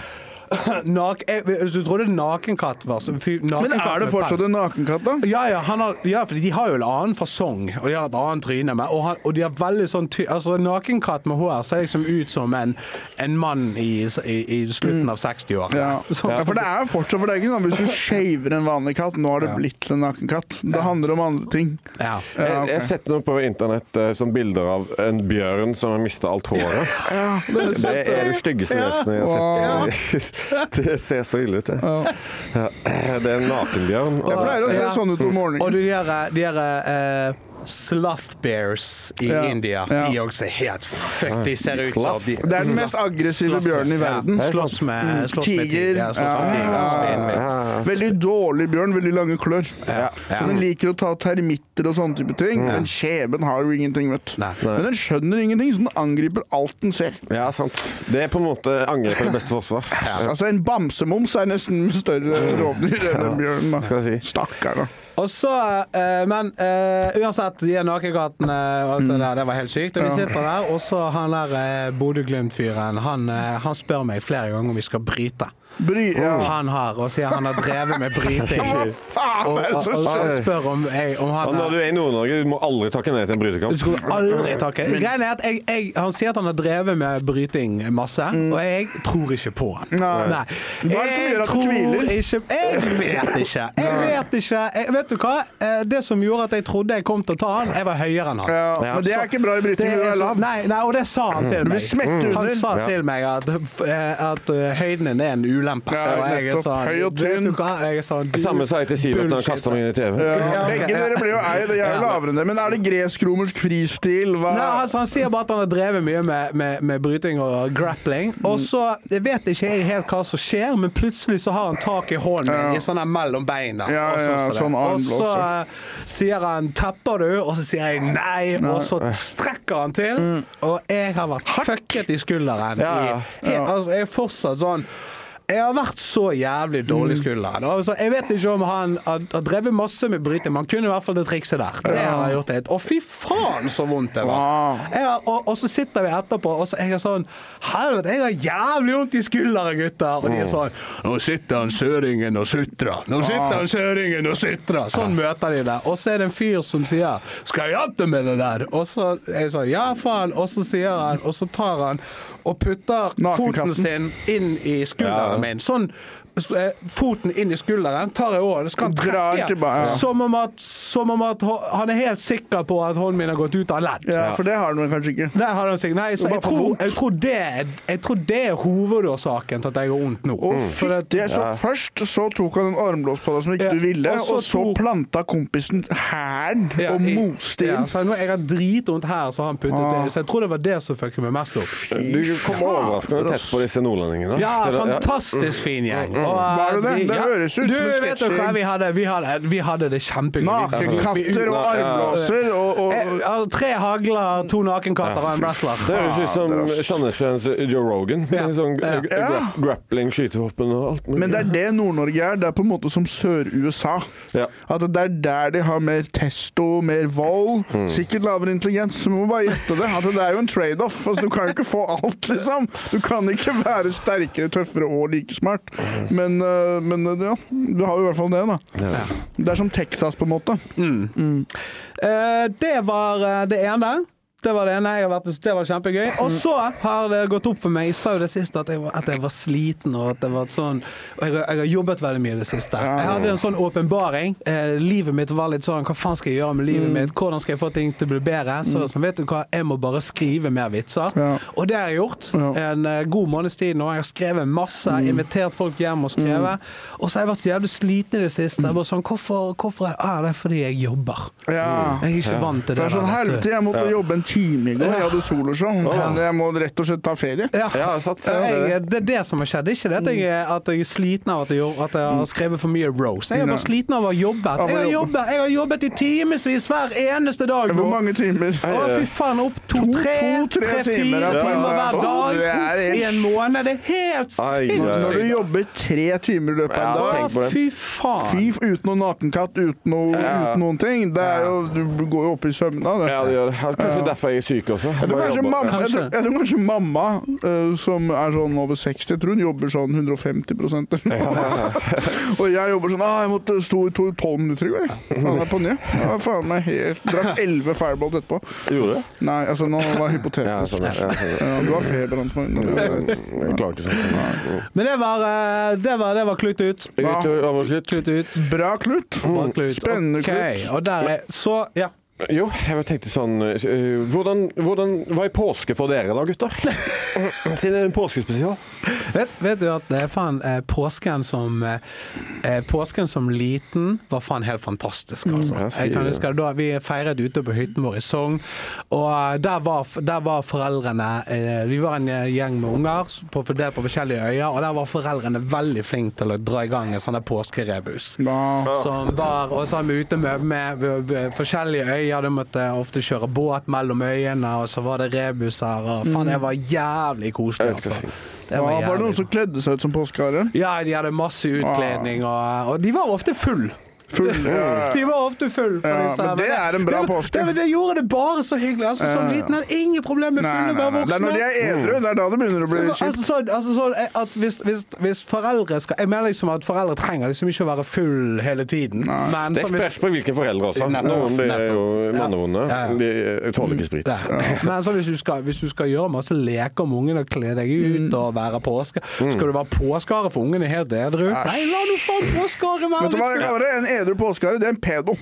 Nak Hvis du trodde nakenkatt var så, nakenkatt men er det fortsatt en nakenkatt da? Ja, ja, han har, ja, for de har jo en annen fasong, og de har et annet tryne med, og, han, og de har veldig sånn ty altså nakenkatt med hår ser liksom ut som en, en mann i, i, i slutten mm. av seksti-år. Ja. Sånn, ja, for det er fortsatt for deg, hvis du shaver en vanlig katt, nå har det ja. blitt en nakenkatt. Det ja. handler om andre ting. Ja. Ja, okay. Jeg har sett noe på internett uh, som bilder av en bjørn som har mistet alt håret. Ja, det, det er det styggeste nesten jeg har sett. Det ser så ille ut, det. Ja. Ja, det er en nakenbjørn. Jeg pleier å se ja. sånn ut om morgenen. Og du gjør, de gjør uh, sloth bears i ja. India. Ja. De også er helt fuck. De ser ut som de, det er den mest aggressive bjørnen i verden. Ja. Slåss med, slåss tiger. Med tiger. Ja, slåss med tiger. Ja. Ja. Veldig dårlig bjørn, veldig lange klør. Ja. Ja. Den liker å ta termitter og sånne type ting. Mm. Men kjeben har jo ingenting, vet du. Men den skjønner ingenting, så den angriper alt den ser. Ja, sant. Det er på en måte angrep på det beste forsvar. Ja. Altså, en bamsemums er nesten større rovdyr enn en bjørn. Da. Si. Stakkar, da. Og så, uh, men uh, uansett, de er nakengatene og alt det der, det var helt sykt. Og vi sitter der, og så han der uh, Bodø-Glimt-fyren, han, uh, han spør meg flere ganger om vi skal bryte. Bry, ja. Han har, og sier han har drevet med bryting. Hva faen og, er det og, som og, og skjer? spør om, jeg, om han Og når du er i Nord-Norge, du må aldri takke ned til en brytekamp. Du skulle aldri takke. Greien er at jeg, jeg, han sier at han har drevet med bryting masse, mm. og jeg tror ikke på han. Nei. Nei. Hva er det som gjør Jeg at du tror tviler? ikke, jeg vet ikke. Jeg vet ikke. Jeg, vet du hva? Det som gjorde at jeg trodde jeg kom til å ta han, jeg var høyere enn han. Ja, Ja. men det er ikke bra i bryting, du er lav. Nei, nei, og det sa han til Men meg. det smetter under. Han sa Ja. til meg at, at høyden er en ulempe. Ja, og jeg er nettopp. sånn, Høy og vet tynn. du hva? Jeg er sånn, Samme sa jeg til Sivert når han bullshit. kastet meg inn i T V. Ja, Ja, ok, begge ja. dere blir jo eid, jeg er jo lavere enn det. Men er det gresk-romersk fristil? Hva? Nei, altså, han sier bare at han har drevet mye med, med, med bryting og grappling. Og så jeg vet ikke jeg helt hva som skjer, men plutselig så har han tak i hånden min Ja. i sånn her mellom beina. Ja, og ja, så, sånn og så armblåser. uh, sier han 'tapper du?' Og så sier jeg nei, og så strekker han til. Og jeg har vært fucket i skulderen. Ja, ja. I, helt, altså, jeg er fortsatt sånn Jeg har vært så jævlig dårlig i skulderen. Altså, jeg vet ikke om han har, har drevet masse med bryting, men han kunne i hvert fall det trikset der. Det har han gjort litt. Og fy faen så vondt det var. Jeg har, og, og så sitter vi etterpå, og så er jeg sånn helvete, jeg har jævlig vondt i skulderen, gutter. Og de er sånn nå sitter han søringen og sutrer. Nå sitter han søringen og sutrer. Sånn møter de det. Og så er det en fyr som sier skal jeg hjelpe med det der? Og så er jeg sånn ja faen. Og så sier han, og så tar han og putter foten sin inn i skulderen min. Sånn foten inn i skulderen, tar jeg over, skal han trekke, ja. som, om at, som om at han er helt sikker på at hånden min har gått ut av ledd. Ja, for det har den kanskje ikke. Det har han sikkert. Nei, så jeg, tror, jeg, tror det, jeg tror det er hovedårsaken til at jeg har vondt nå. Og for at, det, så først så tok han en armblås på deg som ikke Ja, du ville, og så og så tok- planta kompisen hæren Ja, og jeg- moste ja, inn. så nå, jeg har dritvondt her, så har han puttet Ah. det. Så jeg tror det var det som fucket meg mest opp. Du kom overraskende tett på disse nordlendingene. Ja, Så det- fantastisk fin gjeng. Og, Var det det? vi- Det ja. høres ut du, som en vet du hva, sketsjgjeng. vi hadde, vi, hadde, vi hadde det kjempegøy. Nakenkatter og armblåser og, og Eh, altså, tre hagler, to nakenkatter og en wrestler. Det høres ut som Sandnesfjellens Joe Rogan. Ja. Med sånn Ja. gra grappling, skytevåpen og alt mulig. Men det er det Nord-Norge er. Det er på en måte som Sør-U S A. Ja. At det er der de har mer testo, mer vold, Mm. sikkert lavere intelligens. Så må bare gjette det. At det er jo en trade-off. Altså, du kan jo ikke få alt, liksom. Du kan ikke være sterkere, tøffere og like smart. Men, øh, men øh, ja, du har jo i hvert fall det, da. Ja. Det er som Texas, på en måte. Eh, det var eh, det ene. Det var det ene. Jeg har vært, det var kjempegøy. Og så har det gått opp for meg, jeg sa jo det siste, at jeg var, at jeg var sliten, og at det var sånn, og jeg, jeg har jobbet veldig mye det siste. Jeg hadde en sånn åpenbaring. Eh, livet mitt var litt sånn, hva faen skal jeg gjøre med livet mitt? Hvordan skal jeg få ting til å bli bedre? Så, så vet du hva, jeg må bare skrive mer vitser. Ja. Og det har jeg gjort. Ja. En eh, god måneds tid nå. Jeg har skrevet masse, invitert folk hjem og skrevet. Og så har jeg vært så jævlig sliten i det siste. Jeg bare sånn, hvorfor, hvorfor er det? Ah, det er fordi jeg jobber. Ja. Jeg er ikke vant til Det det. er sånn der, vet du. helvete, jeg måtte jobbe en time i går. Jeg hadde soloshow. Men jeg må rett og slett ta ferie. Ja. Ja, satt, ja, Jeg, det er det som har skjedd. Det er ikke det at jeg, er- at jeg er sliten av at jeg, gjør- at jeg har skrevet for mye roast. Jeg er bare sliten av å ha jobbet. Av å Jeg har jobbe. jobbet, jeg har jobbet i timevis hver eneste dag nå. Hvor mange timer? Å, fy faen, opp to-tre, To- to- tre tre-fire timer, timer, ja. hver Ja. dag Det er helt- i en måned. Det er helt Ai, sinnssykt. Når du jobber tre timer i løpet av en Ja, dag, tenk på det. Fy faen. Fy, uten noen nakenkatt, uten, noe, Ja. uten noen ting. Det er jo, du går jo opp i søvne av det. Ja, det gjør det. Kanskje derfor jeg er syk også. Jeg tror Bare kanskje jobber. mamma, jeg tror, Kanskje. jeg tror kanskje mamma eh, som er sånn over seksti, jeg tror hun jobber sånn hundre og femti prosent. Og jeg jobber sånn ah, jeg måtte stå i to- tolv minutter i går. jeg. Faen, jeg er på ny. Ja, faen meg helt Drakk elleve Firebolt etterpå. Gjorde du det? Nei, altså nå var det hypotetisk. Ja, sånn, ja, sånn. Ja, du har feber, Hans Magne. Jeg klarer ikke sånn. Men det var, eh, det var, det var klutt ut. Litt overslutt. Klutt ut. Bra klutt. Bra klutt. Spennende Ok, klutt. og der er så, ja. Jo, jeg tenkte sånn uh, hvordan, hvordan Hva er påske for dere da, gutter? Siden det er en påskespesial. Vet, vet du at det er faen eh, påsken som eh, påsken som liten var faen helt fantastisk, altså. Mm, jeg sier Jeg kan det. huske da vi feiret ute på hytten vår i Sogn, og eh, der var, der var foreldrene eh, vi var en eh, gjeng med unger på, fordelt på forskjellige øyer, og der var foreldrene veldig flinke til å dra i gang en sånn der påskerebus. Ja. Som var, og så var vi ute med, med, med, med forskjellige øyer, de måtte ofte kjøre båt mellom øyene, og så var det rebuser, og faen, det var jævlig koselig, Jeg skal altså. si. Det Ja, var det jævlig noen som kledde seg ut som påskehare? ja, de hadde masse utkledning, og, og de var ofte full. Full, ja. De var ofte full på ja, disse. Men det er en bra det, påske. Det, det, det gjorde det bare så hyggelig. Altså, som liten hadde ingen problem med fulle bare voksne. Det er når de er edru, det er da det begynner å bli kjipt. Altså, så, altså, så at hvis, hvis, hvis foreldre skal... Jeg mener liksom at foreldre trenger liksom ikke å være full hele tiden. Men, det spørs på hvilke foreldre også. Noen blir jo mannevonde. Ja, ja. De tåler ikke sprit. Ja. Men så hvis du, skal, hvis du skal gjøre masse leker med ungene og kle deg ut mm. og være påske, skal du være påskare for ungene helt edru? Nei, la du få påskare være. Vet du hva jeg kaller det? En edru påskare, det er en pedo.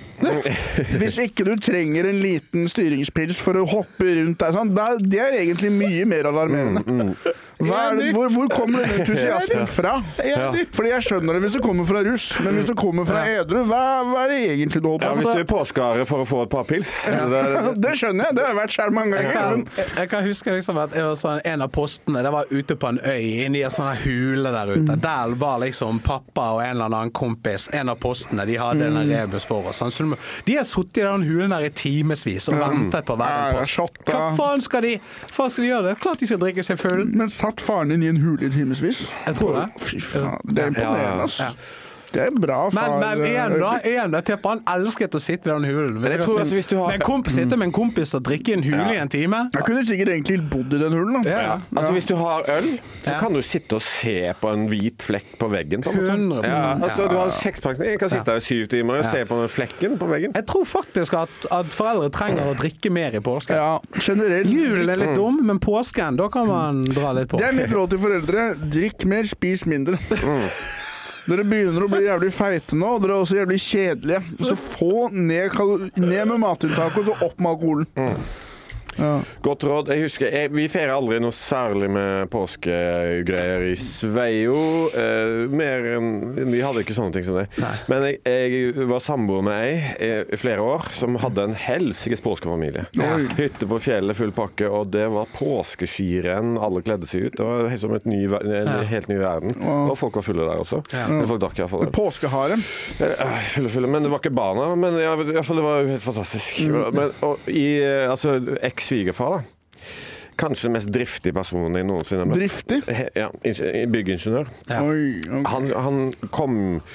Hvis ikke du trenger en liten styringspils for å hoppe rundt der, sånn, det er egentlig mye mer alarmerende. Mm, mm. Hva er det, hvor, hvor kommer den entusiasmen fra? Ja. Fordi jeg skjønner det hvis du kommer fra rus, men hvis du kommer fra edru, hva, hva er det egentlig du holder på? Ja, hvis du er påskare for å få et par pils. Ja. Det, det, det skjønner jeg, det har vært selv mange ganger. Jeg kan, jeg, jeg kan huske liksom at jeg var sånn, en av postene, det var ute på en øy, inne i en sånn hule der ute. Mm. Der var liksom pappa og en eller annen kompis, en av postene, de hadde mm. en rebus for oss. Sånn, de har suttet i den hulen der i timesvis og ventet på hver en post. Hva faen skal de, hva skal de gjøre det? Klart de skal drikke seg full. Men satt faren din i en hule i timesvis? Jeg tror det. Fy faen, det er imponerende, altså. Ja. Det er bra, far. Men, men igjen da, igjen da, tipper han elsket å sitte i den hulen. Hvis jeg tror, altså, hvis du har... Men en kompis sitter med en kompis og drikker i en hule ja. i en time. Jeg kunne sikkert egentlig bodd i den hulen. Da. Ja. Ja. Altså, hvis du har øl, så kan du sitte og se på en hvit flekk på veggen. På en måte. Ja, altså, du har sekspakning, jeg kan sitte her i syv timer og se på den flekken på veggen. Jeg tror faktisk at, at foreldre trenger å drikke mer i påsken. Ja, generelt. Julen er litt dum, men påsken, da kan man dra litt på. Det er mitt råd til foreldre. Drikk mer, spis mindre. Mm. Dere begynner å bli jævlig feite nå, og dere er også jævlig kjedelige. Så få ned, ned med matinntaket og så opp med alkoholen. Mm. Ja. Godt råd. Jeg husker, jeg, vi feirer aldri noe særlig med påskegreier i Sveio. Eh, mer enn, vi hadde ikke sånne ting som det. Nei. Men jeg, jeg var samboer med ei i flere år som hadde en helsikes påskefamilie. Ja. Hytte på fjellet, full pakke, og det var påskeskirenn. Alle kledde seg ut. Det var helt som et ny, en ja. helt ny verden. Og folk var fulle der også. Ja. Folk drakk i hvert fall. Påskeharen? Fulle, fulle. Men det var ikke barna. Men ja, i hvert fall det var jo helt fantastisk. Mm. Men, og i, altså, eks-svigerfar da. Kanskje den mest driftige personen jeg noensinne har møtt. Driftig? Ja, byggingeniør. Ja. Oi, okay. han, han kom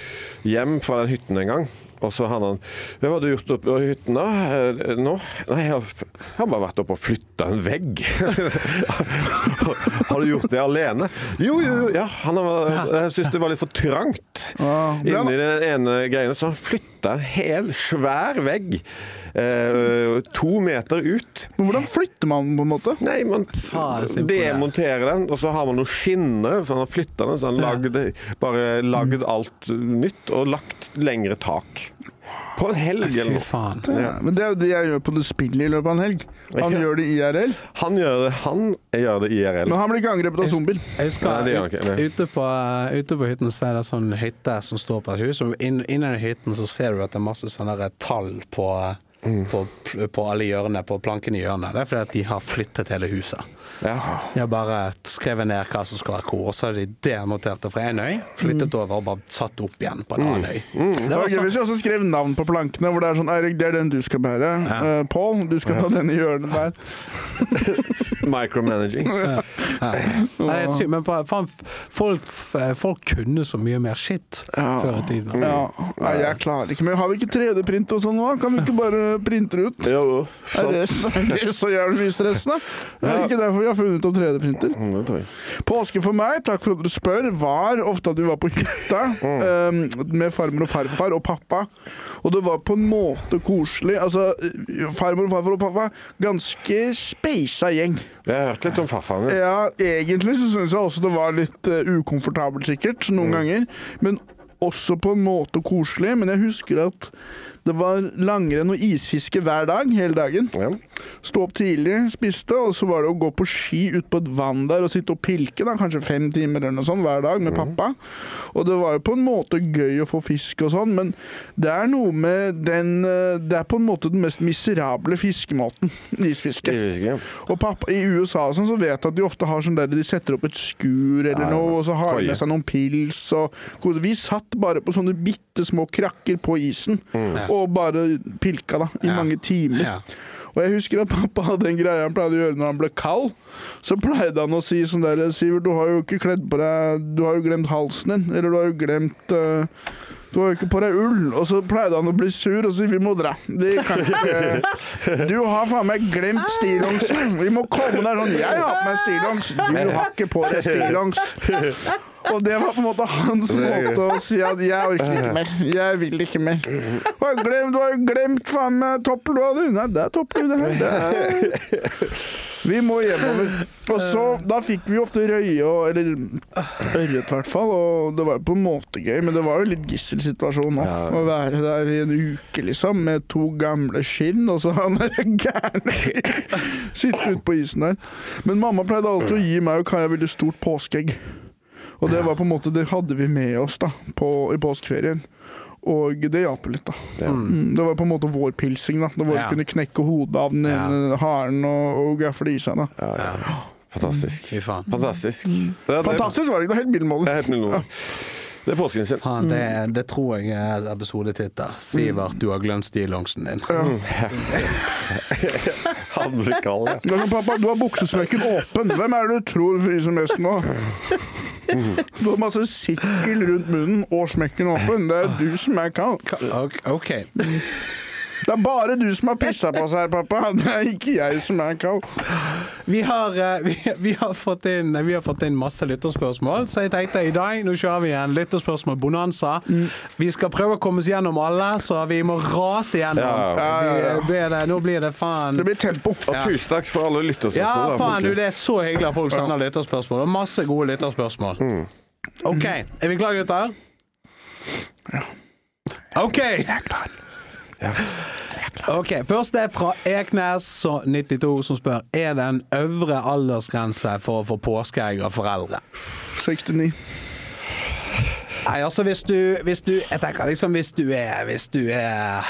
hjem fra den hytten en gang, og så hadde han, hva har du gjort opp i hytten da? Nå? Nei, jeg har, jeg har bare vært oppe og flyttet en vegg. Har du gjort det alene? Jo, jo, jo, ja. Han har, jeg synes det var litt for trangt ah, inni den ene greiene, så han flyttet en hel svær vegg. Uh, to meter ut. Men hvordan flytter man på en måte? Nei, man demonterer den, og så har man noen skinner, så han har flyttet den, så han lagd, bare lagd alt nytt, og lagt lengre tak. På en helg eller noe. Ja. Men det er jo det jeg gjør på det spillet i løpet av en helg. Han gjør det I R L. Han gjør det, han gjør det I R L. Men han blir ikke angrepet av zombier. Jeg husker, ut, ute, på, ute på hytten så er det sånn hytte som står på et hus, og inn, innen hytten så ser du at det er masse sånne tall på Mm. På, på alle hjørnene, på plankene i hjørnene. Det er fordi at de har flyttet hele huset. Ja. De har bare skrevet ned hva som skal være hvor, og så har de demontert det fra en øy, flyttet mm. over og bare satt opp igjen på en annen øy. Mm. Mm. Det var okay, hvis jeg også skrev navn på plankene, hvor det er sånn, Eirik, det er den du skal bære. Ja. Uh, Paul, du skal ta denne hjørnen der. Micromanaging. Ja. Ja. Nei, det er sykt, men faen, folk, folk kunne så mye mer shit ja. før i tiden. Ja. Nei, jeg klarer ikke, men har vi ikke tre D-print og sånn nå? Kan vi ikke bare printer ut? Jo, er det, er det så jævlig mye stress da? Det er ikke derfor vi har funnet opp tre D-printer. Mm, Påske for meg, takk for at du spør, var ofte at vi var på hytta mm. um, med farmor og farfar og pappa, og det var på en måte koselig. Altså, farmor og farfar og pappa, ganske speisa gjeng. Jeg har hørt litt om farfaren. Ja, egentlig så synes jeg også det var litt uh, ukomfortabelt sikkert, noen mm. ganger, men også på en måte koselig, men jeg husker at det var langrenn og isfiske hver dag, hele dagen. Ja. Stå opp tidlig, spiste, og så var det å gå på ski ut på et vann der og sitte og pilke, da, kanskje fem timer eller noe sånt hver dag med pappa. Og det var jo på en måte gøy å få fisk og sånn, men det er noe med den, det er på en måte den mest miserable fiskemåten, isfiske. Isfiske, ja. Og pappa, i U S A sånn, så vet jeg at de ofte har sånn der, de setter opp et skur eller noe, og så har de med seg noen pils, og vi satt bare på sånne bitte små krakker på isen, mm. og bare pilka da, i ja. mange timer. Ja. Og jeg husker at pappa hadde en greie han pleide å gjøre når han ble kald. Så pleide han å si sånn der, Sivert, du har jo ikke kledd på deg, du har jo glemt halsen din, eller du har jo glemt uh, du har jo ikke på deg ull, og så pleide han å bli sur og si vi må dra. Det kan ikke. Du har faen meg glemt stillongsen. Vi må komme der sånn, jeg har på meg stillongs, du har ikke på deg stillongs. Og det var på en måte hans måte å si at jeg orker ikke mer, jeg vil ikke mer. Du har glemt, du har glemt faen meg topplua du. Nei, det er topplua det her. Det er... Vi må hjemover. Og så, da fikk vi ofte røye, og, eller ørret i hvert fall, og det var på en måte gøy, men det var jo litt gisselsituasjon nå. Ja. Å være der i en uke, liksom, med to gamle skinn, og så han der gærne sitte ut på isen der. Men mamma pleide alltid å gi meg og Kaja veldig stort påskeegg. Og det var på en måte, det hadde vi med oss da, på, i påskeferien. Og det hjalp litt da. Ja. Mm, det var på en måte vår pilsing da. Det var ja. Kunne knekke hodet av den ene ja. Haren og, og gafle i seg da. Ja, ja. Fantastisk. Fy faen. Fantastisk. Mm. Det, det, Fantastisk var det ikke, det er helt middelmål. Det er helt middelmål. Ja. Det er påsken sin. Faen, det, det tror jeg er episodetittel. Sivert, du har glemt stillongsen din. Ja. Han blir kald, ja. Det er sånn, pappa, du har buksesmekken åpen. Hvem er det du tror fryser mest nå? Du har masse sikkel rundt munnen og smekken åpen. Det er du som er kald. Ok. Det er bare du som har pisset på seg her, pappa. Det er ikke jeg som er kald. Vi har, vi, vi har, fått, inn, vi har fått inn masse lytterspørsmål, så jeg tenkte i dag, nå kjører vi en lytterspørsmål-bonanza. Mm. Vi skal prøve å komme oss gjennom alle, så vi må rase gjennom. Ja, ja, ja. Vi, blir det, nå blir det faen... Det blir tempo. Og tusen takk for alle lytterspørsmål. Ja, faen, du, det er så hyggelig at folk sender lytterspørsmål, og masse gode lytterspørsmål. Mm. Ok, er vi klare, gutter? Ja. Ok! Jeg er klar. Ja. Ok, først er fra Eknes nittito som spør, er det en øvre aldersgrense for å få påskeegg av foreldre? sekstini. Nei, altså hvis du, hvis du, jeg tenker liksom hvis du er, hvis du er,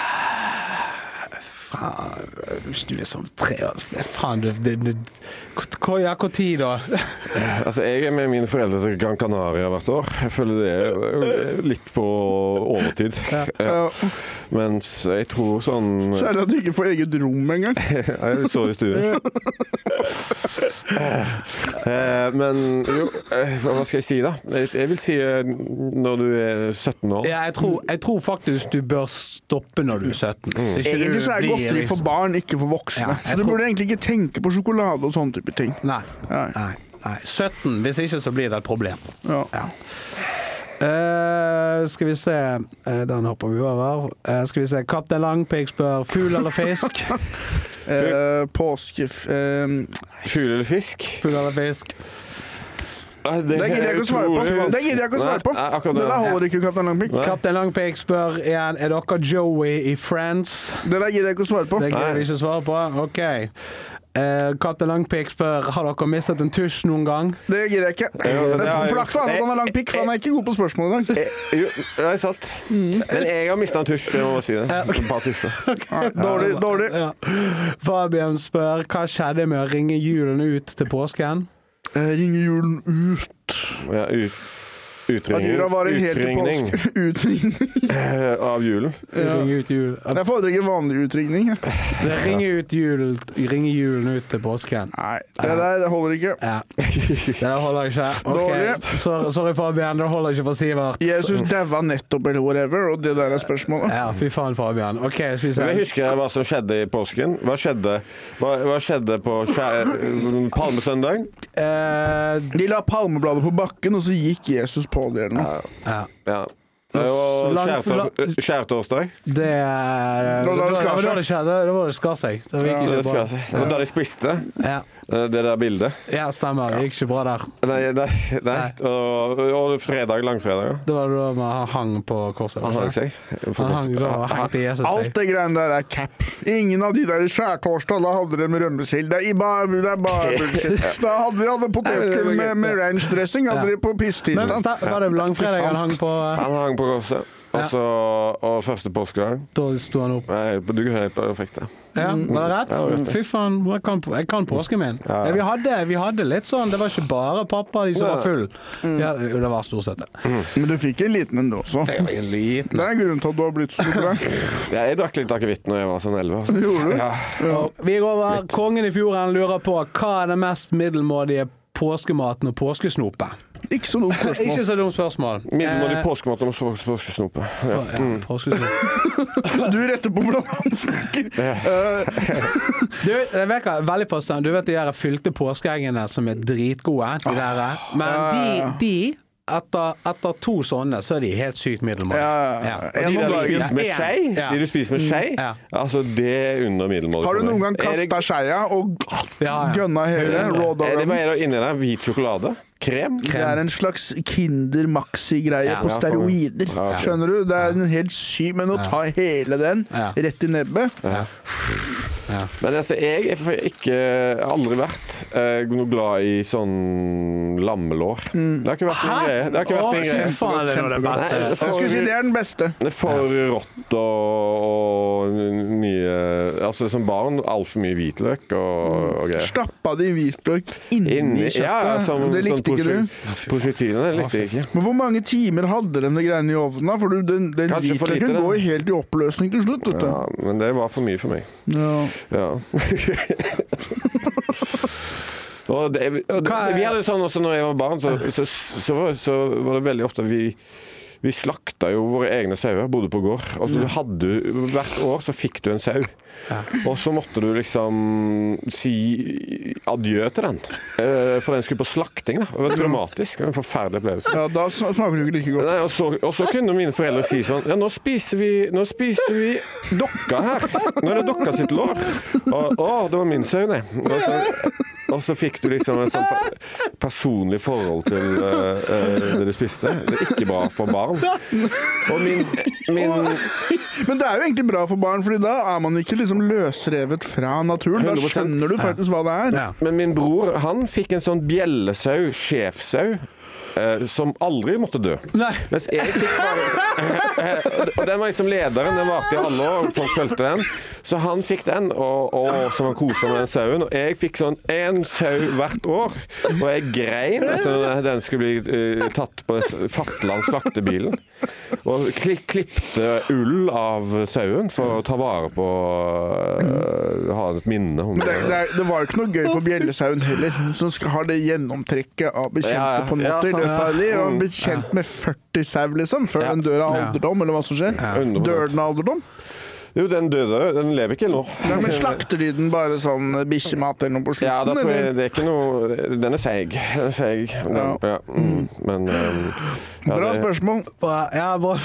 faen, hvis du er som tre år, faen, du, det, det, hva, ja, hva tid da? Altså, jeg er med mine foreldre til Gran Canaria hvert år. Jeg føler det er litt på overtid. Ja. Ja. Mens jeg tror sånn... Så er det at du ikke får eget rom engang. Jeg er litt så i stuen. Men jo, hva skal jeg si da? Jeg vil si når du er sytten år. Ja, jeg tror, jeg tror faktisk du bør stoppe når du er sytten. Mm. Egentlig så er det godteri for barn, ikke for voksne. Ja, så du tror... burde egentlig ikke tenke på sjokolade og sånne type ting. Nei, nei, nei. nei. sytten, hvis ikke så blir det et problem. Ja. Ja. Uh, skal vi se uh, den hopper vi over uh, skal vi se, Kaptein Langpik spør fugl eller fisk? uh, påske uh, fugl eller fisk? Fugl eller fisk Det gidder jeg ikke å svare på. Det gidder jeg ikke å svare på. Det der holder ikke Kaptein Langpik. Kaptein Langpik spør igjen, er dere Joey i Friends? Det der gidder jeg ikke å svare på. Det gidder jeg ikke å svare på. Ok. Uh, Kaptein Langpik spør, har dere mistet en tusj noen gang? Det gidder jeg ikke. Det er flakt for han er lang pikk, for han er ikke god på spørsmål i dag. Jo, det er sant. Mm. Men jeg har mistet en tusj, jeg må si det. Et par tusjer. Dårlig, dårlig. Ja. Fabian spør, hva skjedde med å ringe julen ut til påsken? Jeg ringer julen ut. Ja, ut. Utringning. Utringning. Utringning. Av julen. Ja. Ringer ut jul. Jeg får ikke vanlig utringning. Det ringer ut jul, ringer julen ut til påsken. Nei, det der det holder ikke. Ja. Det der holder ikke. Ok, sorry, sorry Fabian, det holder ikke for Sivert. Jesus deva nettopp eller whatever, og det der er spørsmålet. Ja, fy faen Fabian. Ok, skal vi se. Jeg husker hva som skjedde i påsken. Hva skjedde, hva, hva skjedde på Palmesøndag? Uh, De la palmebladet på bakken, og så gikk Jesus på det. Ja. Ja. Ja. Og skjærtorsdag. Det var da det skjedde. Det var det skar seg. Det gikk ikke bra. Det var da de spiste. Ja. Det der bildet. Ja, stemmer. Det gikk ikke bra der. Nei, nei, nei. Og, og fredag, langfredag. Det var da man hang på korset. Han hang seg. Han hang da, hengte Jesus seg. Alt det greiene der er cap. Ingen av de der skjærtorsdag, da hadde de med rømmesild. Det er bare, det er bare bullshit. Da hadde vi hadde potetkull med, med ranch-dressing, hadde de på piss-tirsdag. Men var det langfredag han hang på? Han hang på korset. Og så, og første påskedag. Da stod han opp. Nei, du er helt perfekt. Ja, var det rett? Ja, fy faen, jeg kan, jeg kan påsken min. Ja, ja. Ja, vi, hadde, vi hadde litt sånn, det var ikke bare pappa de som var full. Mm. Ja, det var stort sett det. Mm. Men du fikk en liten enda også. Det var en liten. Det er en grunn til at du har blitt så glad. Ja, jeg drakk litt akevitt når jeg var sånn elleve. Altså. Gjorde du? Ja. Ja. Vi går over. Kongen i fjorden lurer på, hva er det mest middelmådige påskematen og påskesnopet? Ikke så dumt spørsmål. Ikke så dumt spørsmål. Middelmådig påskemat om påskesnope. Ja. Ja, påskesnope. Du retter på hvordan han snakker. Du, jeg vet hva, veldig påstand. Du vet de der fylte påskeeggene som er dritgode, de der. Men de, de Etter, etter to sånne, så er de helt sykt middelmål. Ja, ja. Og de der du spiser med skei, ja. de du spiser med skei, ja. Altså det er under middelmål. Har du noen gang kastet skeia og ja, ja. gønna hele? Er det bare inni der? Hvit sjokolade? Krem? Krem? Det er en slags Kinder Maxi-greie ja, på steroider. Ja, okay. Skjønner du? Det er en helt syk, men å ta hele den rett i nebbet. Ja. Ja. Men altså, jeg har ikke aldri vært eh, noe glad i sånn lammelår. Mm. Det har ikke vært min greie. Det har ikke vært min greie. Faen, det er det beste. Nei, jeg skulle si det er den beste. Det er for rått og, og mye altså som barn, alt for mye hvitløk og, og greier. Stappa de hvitløk inni, inni kjøttet? Ja, som, det likte ikke du? Prosjektine likte jeg ikke. Men hvor mange timer hadde den greiene i ovnen? For den, den hvitløken går helt i oppløsning til slutt. Ja, men det var for mye for meg. Ja. Ja. og det, og det, vi hadde sånn også når jeg var barn, så, så, så, så var det veldig ofte vi Vi slakta jo våre egne sauer, bodde på gård. Og så hadde du, hvert år så fikk du en sau. Ja. Og så måtte du liksom si adjø til den. For den skulle på slakting, da. Det var dramatisk. Det var en forferdelig opplevelse. Ja, da smaker det ikke like godt. Nei, og, så, og så kunne mine foreldre si sånn, ja, nå spiser vi, nå spiser vi dokka her. Nå er det dokka sitt lår. Og, å, det var min sau, det. Og så, og så fikk du liksom en sånn personlig forhold til uh, uh, det du spiste. Det er ikke bra for barn. Og min, min Men det er jo egentlig bra for barn, fordi da er man ikke liksom løsrevet fra naturen. Da skjønner du faktisk hva det er. Ja. Men min bror, han fikk en sånn bjellesau, sjefsau, Uh, som aldri måtte dø. Nei. Mens jeg fikk bare uh, og den var liksom lederen, den varte i alle år, folk følte den. Så han fikk den, og, og som han koset med den sauen. Og jeg fikk sånn en sau hvert år. Og jeg grein etter den skulle bli uh, tatt på Fatland slaktebilen. Og kli- klippte ull av sauen for å ta vare på uh, ha et minne om det. Det, det var jo ikke noe gøy på bjellesauen heller, som har det gjennomtrekket av bekjente ja, ja. på en måte. Ja, og han blitt kjent med førti sau, liksom, før ja. den dør av alderdom, eller hva som skjer. Ja. Dør den av alderdom? Jo, den døde, den lever ikke nå. Nei, men slakter de den bare sånn bikkjemat eller noe på slutten? Ja, da tror jeg, det er ikke noe, den er seig. Den er seig. Den, ja. Ja. Mm. Men, um, ja, bra det, spørsmål. Ja, bra.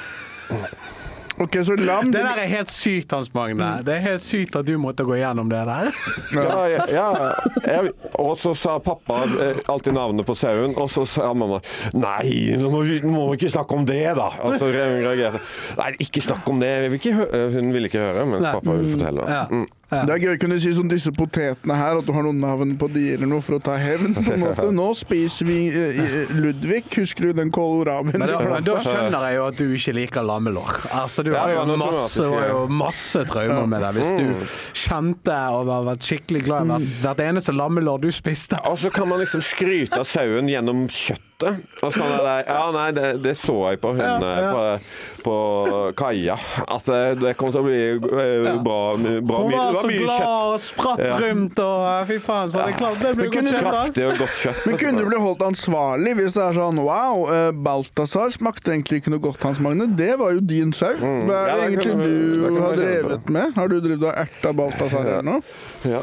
Ok, så lam... Det der er helt sykt, Hans Magne. Det er helt sykt at du måtte gå gjennom det der. Ja, ja, ja. Jeg, og så sa pappa alltid navnet på sauen, og så sa mamma, nei, nå må vi, må vi ikke snakke om det da. Og så reagerte, nei, ikke snakke om det. Vil ikke høre. Hun ville ikke høre, mens nei. pappa ville fortelle. Ja. Mm. Ja. Det er gøy å kunne si som disse potetene her, at du har noen navn på de eller noe for å ta hevn på en måte. Nå spiser vi uh, Ludvig, husker du den kålrabien? Men, men da skjønner jeg jo at du ikke liker lammelår. Altså, du ja, har jo masse, var jo masse traumer ja. med deg. Hvis du kjente og var vært skikkelig glad i hvert, hvert eneste lammelår du spiste. Og så kan man liksom skryte av sauen gjennom kjøtt. Og sånn er det, ja, nei, det, det så jeg på hun ja, ja. på, på Kaja. Altså, det kommer til å bli uh, bra, bra hun var mye, så glad kjøtt. Og spratt ja. rundt og fy faen, så det er klart det blir godt kjøtt. Kraftig og godt kjøtt. Men kunne du bli holdt ansvarlig hvis det er sånn, wow, uh, Balthasar smakte egentlig ikke noe godt, Hans Magne. Det var jo din sau. Mm. Hva er ja, egentlig kan, du har drevet med? Har du drevet og erta Balthasar her nå? Ja.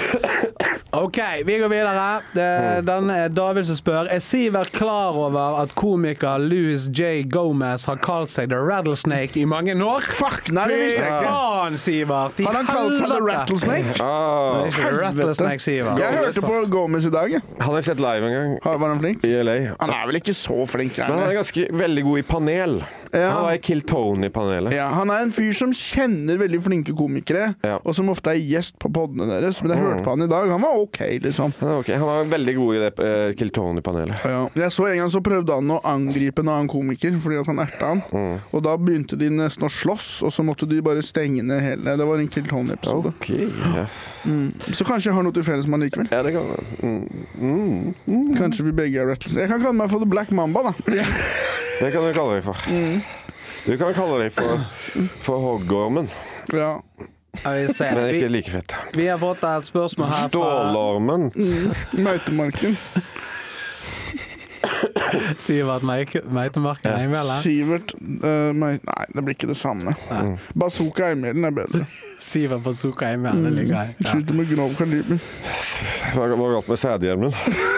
Ok, vi går videre. Den er David som spør. Er Sivert klar over at komiker Louis J. Gomez har kalt seg The Rattlesnake i mange år? Fuck, nei, det visste jeg ikke. Faen, Sivert. Har han kalt seg The Rattlesnake? Ah, det er ikke The Rattlesnake, Sivert. Jeg hørte på Gomez i dag. Han har sett live en gang. Var han flink? I L A. Han er vel ikke så flink. Men han er ganske veldig god i panel. Ja. Han var i Kill Tony-panelet. Ja, han er en fyr som kjenner veldig flinke komikere, ja. og som ofte er gjest på poddene deres. Men jeg hørte på han i dag. Han var ok, liksom. Han var, okay. Han var veldig god i det uh, Kill Tony-panelet. Ja. Jeg så en gang så prøvde han å angripe en annen komiker, fordi at han erta han. Mm. Og da begynte de nesten å slåss, og så måtte de bare stenge ned hele. Det var en Kill Tony-episode. Okay, yes. mm. Så kanskje jeg har noe til felles med han likevel. Ja, det kan være. Mm. Mm. Mm. Kanskje vi begge er Rattlesnake. Jeg kan kalle meg for The Black Mamba, da. Det kan du kalle deg for. Mm. Du kan kalle deg for, for hoggormen. Ja. Men ikke like fett. Vi har fått et spørsmål her fra Stålormen. Mm. Møtemarken. Sivert Meitemarken Eimjellen. Sivert uh, Nei, det blir ikke det samme. Mm. Bazooka Eimjellen er bedre. Sivert Bazooka Eimjellen er like grei. Ja. Slutter med grov kaliber. Hva var galt med sædhjelmen?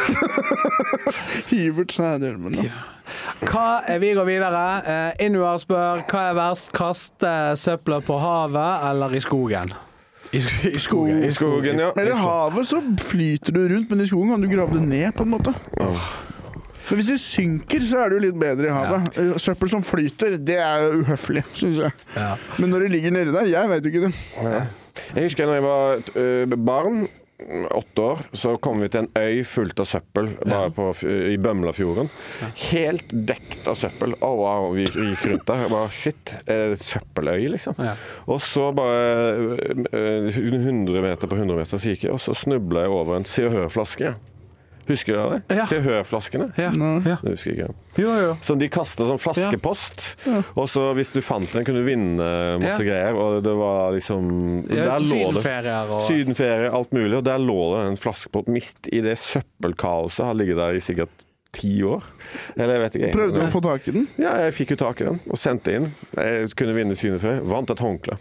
Hivert sædhjelmen, da. Ja. Hva er vi går videre? Uh, Inua spør, hva er verst, kaste søpler på havet eller i skogen? I, sk I skogen, I skogen, ja. Men i havet så flyter du rundt, men i skogen kan du grave det ned på en måte. Oh. Men hvis det synker, så er det jo litt bedre i havet. Ja. Søppel som flyter, det er jo uhøflig, synes jeg. Ja. Men når det ligger nede der, jeg vet jo ikke det. Ja. Jeg husker når jeg var uh, barn, åtte år, så kom vi til en øy fullt av søppel bare på, i Bømlafjorden. Helt dekt av søppel. Å, oh, wow, vi gikk rundt der. Jeg bare, shit, er det søppeløy, liksom? Ja. Og så bare hundre meter på hundre meter så gikk jeg, og så snublet jeg over en Se og Hør-flaske. Husker du det? Ja. Se og Hør-flaskene? Ja. Det husker jeg ikke. Jo, jo. Så de kastet som flaskepost, ja. Og så hvis du fant den, kunne du vinne masse ja. Greier, og det var liksom... Ja, der sydenferier og... Sydenferier, alt mulig, og der lå det en flaskepott midt i det søppelkaoset, har ligget der i sikkert ti år. Eller jeg vet ikke. Prøvde du å få tak i den? Ja, jeg fikk jo tak i den, og sendte inn. Jeg kunne vinne sydenferie, vant et håndkle.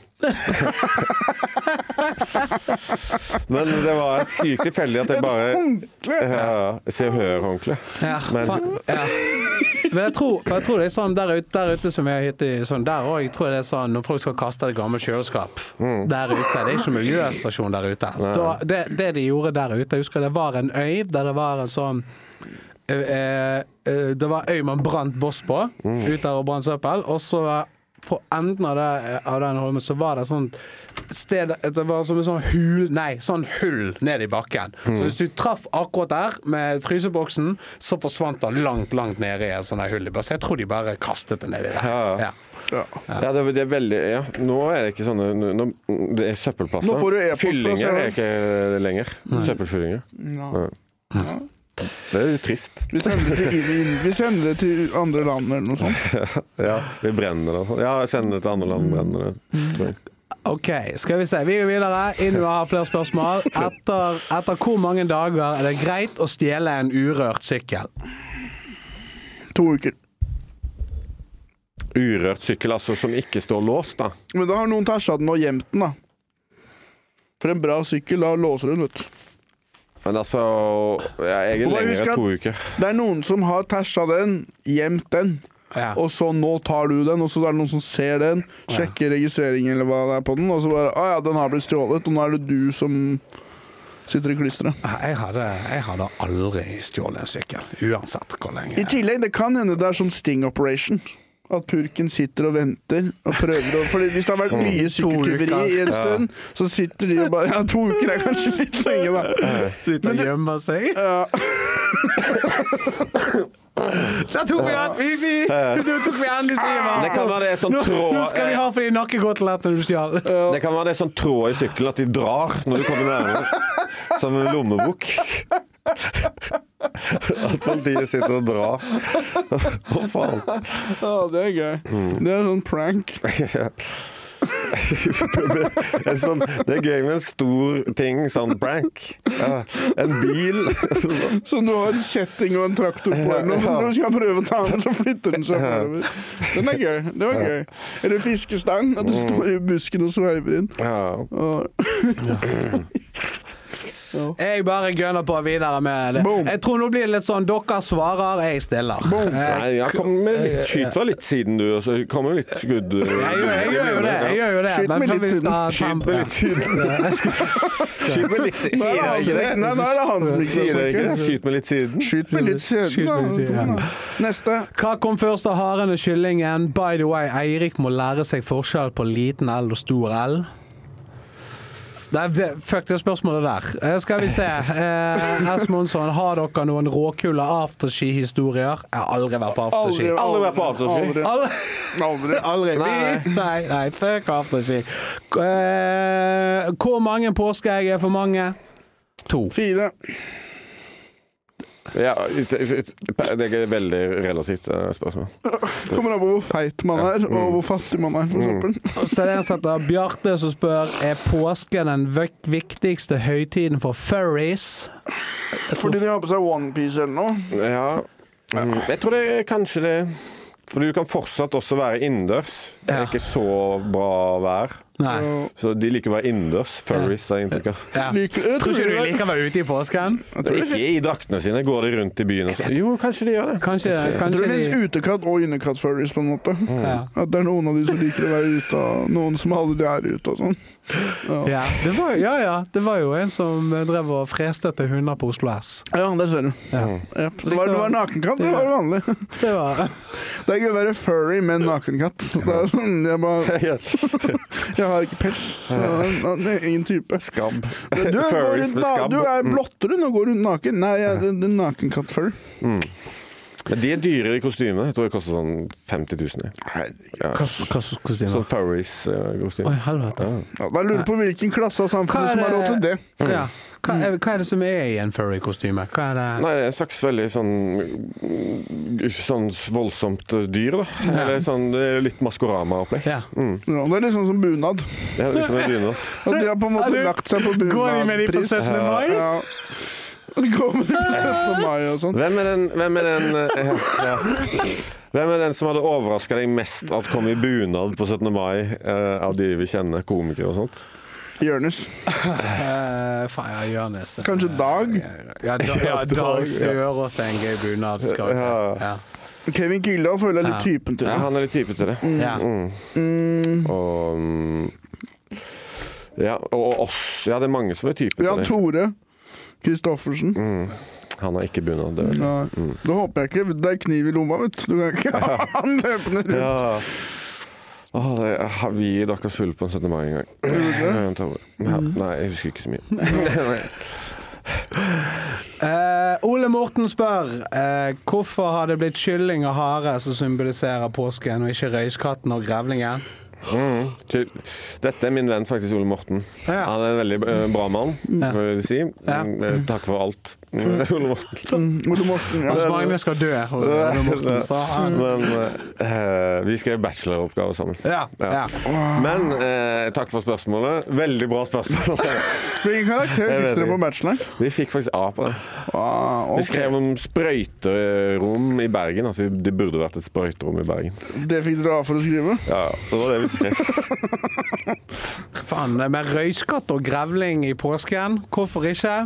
Men det var sykt tilfeldig at jeg bare... Et håndkle? Ja, Se og Hør-håndkle. Ja, Men... ja. Men jeg tror, jeg tror det er sånn der ute, der ute som jeg har hittet sånn der også, jeg tror det er sånn når folk skal kaste et gammelt kjøleskap mm. der ute, det er ikke miljøstasjon der ute. Da, det, det de gjorde der ute, jeg husker det var en øy der det var en sånn uh, uh, det var øy man brant boss på, mm. ut der og brant søppel, og så på enden av, det, av den holmen så var det sånn sted, det var som en sånn hul, nei, sånn hull ned i bakken. Mm. Så hvis du traff akkurat der med fryseboksen, så forsvant den langt, langt ned i en sånn hull i bakken. Så jeg tror de bare kastet det ned i det. Ja, ja. Ja. Ja, det, det er veldig, ja. Nå er det ikke sånne, nå, det er søppelplasser. Nå får du e-post. Fyllinger er ikke lenger. Søppelfyllinger. Ja. Ja. Det er jo trist. Vi sender det til, vi sender det til andre land eller noe sånt. Ja, vi brenner det. Ja, jeg sender det til andre land, brenner det, tror jeg. Ok, skal vi se. Vi går videre. Inua har flere spørsmål. Etter, etter hvor mange dager er det greit å stjele en urørt sykkel? To uker. Urørt sykkel, altså som ikke står låst, da? Men da har noen tasja den og gjemt den, da. For en bra sykkel, da låser den, vet du. Men altså, ja, jeg er lenger enn to uker. Det er noen som har tasja den, gjemt den, ja. Og så nå tar du den, og så er det noen som ser den, sjekker registreringen eller hva det er på den, og så bare, ah ja, den har blitt stjålet, og nå er det du som sitter i klistret. Jeg hadde, jeg hadde aldri stjålet en sykkel, uansett hvor lenge. I tillegg, det kan hende det er sånn sting operation. At purken sitter og venter og prøver å... Fordi hvis det har vært mye sykkeltyveri i en stund, så sitter de og bare... Ja, to uker er kanskje litt lenge, da. Sitter og gjemmer seg. Ja. Da tok vi an! Vi, vi, du tok vi endelig Siva! Det kan være det sånn tråd... Nå skal vi ha for de nakkegåtelettene du stjal. Det kan være det sånn tråd i sykkelen at de drar når du kommer nærmere. Som en lommebok. At politiet sitter og drar. Hva faen? Ja, det er gøy. Mm. Det er sånn prank. Ja. sånn, det er gøy med en stor ting, sånn prank. Ja. En bil. Så du har en kjetting og en traktor på den, og når du skal prøve å ta den, så flytter den seg fremover. Den er gøy. Det var gøy. Eller fiskestang, at du står i busken og sveiver inn. Ja. Og jeg bare gønner på videre med det. Boom. Jeg tror nå blir det litt sånn, dere svarer, jeg stiller. Nei, jeg kommer med litt skyt fra litt siden du, og så kommer litt skudd. Jeg gjør, jeg gjør jo det, jeg gjør jo det. Skyt med litt siden. Skyt med litt siden. Skyt med litt siden. Nei, nå er det han som ikke sier det. Skyt med litt siden. Skyt med litt siden. Neste. Hva kom først av haren og kyllingen? By the way, Eirik må lære seg forskjell på liten L og stor L. Det er fuck det spørsmålet der. Skal vi se. Eh, Esmondsson, har dere noen råkule afterski-historier? Jeg har aldri vært på afterski. Aldri, aldri vært på afterski. Aldri. Aldri. aldri. Nei. nei, nei, fuck afterski. Eh, hvor mange påskeegg er for mange? To. Fire. Ja, det er veldig relativt spørsmål. Kommer an på hvor feit man er, og hvor fattig man er, for eksempel. Mm. Så det er en sett av Bjarte som spør, er påsken den viktigste høytiden for furries? Fordi de har på seg One Piece eller noe? Ja. Mm, jeg tror det er kanskje det, for du kan fortsatt også være innendørs. Det er Ja. ikke så bra vær. Nei. Så de liker å være innendørs. Furries, har jeg inntrykk av. Ja. Liker- jeg Tror ikke tror du det- liker å være ute i påsken? Ikke i draktene sine, går de rundt i byen og så. Jo, kanskje de gjør det. Kanskje, Jeg tror kanskje det de... finnes utekatt og innekatt-furries på en måte. Ja. At det er noen av de som liker å være ute, og noen som aldri er ute og sånn. Ja. Ja, det var, ja, ja, det var jo en som drev og freste til hunder på Oslo S. Ja, det ser du. Ja. Yep. Det, var, det var nakenkatt, det var vanlig. Det var... Det er gøy å være furry med en nakenkatt. Det er sånn, jeg, bare, jeg har ikke pels. Det er ingen type. Skabb. Du, er, går Furries rundt, med na- skabb. du er blottere og går rundt naken. Nei, jeg, det, det er nakenkatt-furry. Mm. Men de er dyre i kostyme. Jeg tror det koster sånn femti tusen. Ja. Hva hva kostyme? Sånn Furries-kostyme. Oi, helvete. Ja. Ja, da lurer jeg på hvilken klasse av Hva samfunnet er som har råd til det. Ja. Hva, er, hva er det som er i en furry-kostyme? Hva er det? Nei, det er et slags veldig sånn sånn voldsomt dyr, da. Ja. Eller sånn, det er litt Maskorama-opplegg. Ja. Mm. Ja, det er litt sånn som bunad. Det er liksom en dynast. At de har på en måte Er du- lagt seg på bunadpris. Går de med de på syttende mai? Ja. De går med de på syttende mai og sånn. Hvem er den, hvem er den eh, ja. Hvem er den som hadde overraska deg mest at kom i bunad på syttende mai, eh, av de vi kjenner, komikere og sånt? Jonis. Uh, faen, ja, Jonis. Kanskje Dag. Ja, da, ja Dag Sørås er en gøy bunadskaper. Ja. Ja. Kevin Kildahl føler jeg er litt Ja. typen til Ja, det. han er litt type til det. Ja. Mm. Mm. Og mm, ja, og oss. Ja, det er mange som er type Ja, til det. Tore Kristoffersen. Mm. Han har ikke bunad. Det vet jeg. Ja. Det håper jeg ikke. Det er kniv i lomma, vet du. Du kan ikke ha han løpende rundt. Ja. Åh, det er, vi drakk oss full på en syttende mai en gang. Ja, Tore. Ja, nei, jeg husker ikke så mye. Nei. Eh, Ole Morten spør eh, hvorfor har det blitt kylling og hare som symboliserer påsken, og ikke røyskatten og grevlingen? Mm. Til- Dette er min venn faktisk, Ole Morten. Ja. Han er en veldig eh, bra mann, Ja. vil jeg si. Ja. Mm, eh, Takk for alt. Mm, Ole Morten. Mm, Ole Morten, ja. Hans Magne skal dø, og Ole Morten sa han. Men eh, vi skrev bacheloroppgave sammen. Ja, ja. Men eh, takk for spørsmålet. Veldig bra spørsmål. Hvilken karakter Jeg vet fikk dere ikke. på bacheloren? Vi fikk faktisk A på det. Ah, Vi ok. skrev om sprøyterom i Bergen. Altså, det burde vært et sprøyterom i Bergen. Det fikk dere A for å skrive? Ja, det var det vi skrev. Faen, med røyskatt og grevling i påsken, hvorfor ikke?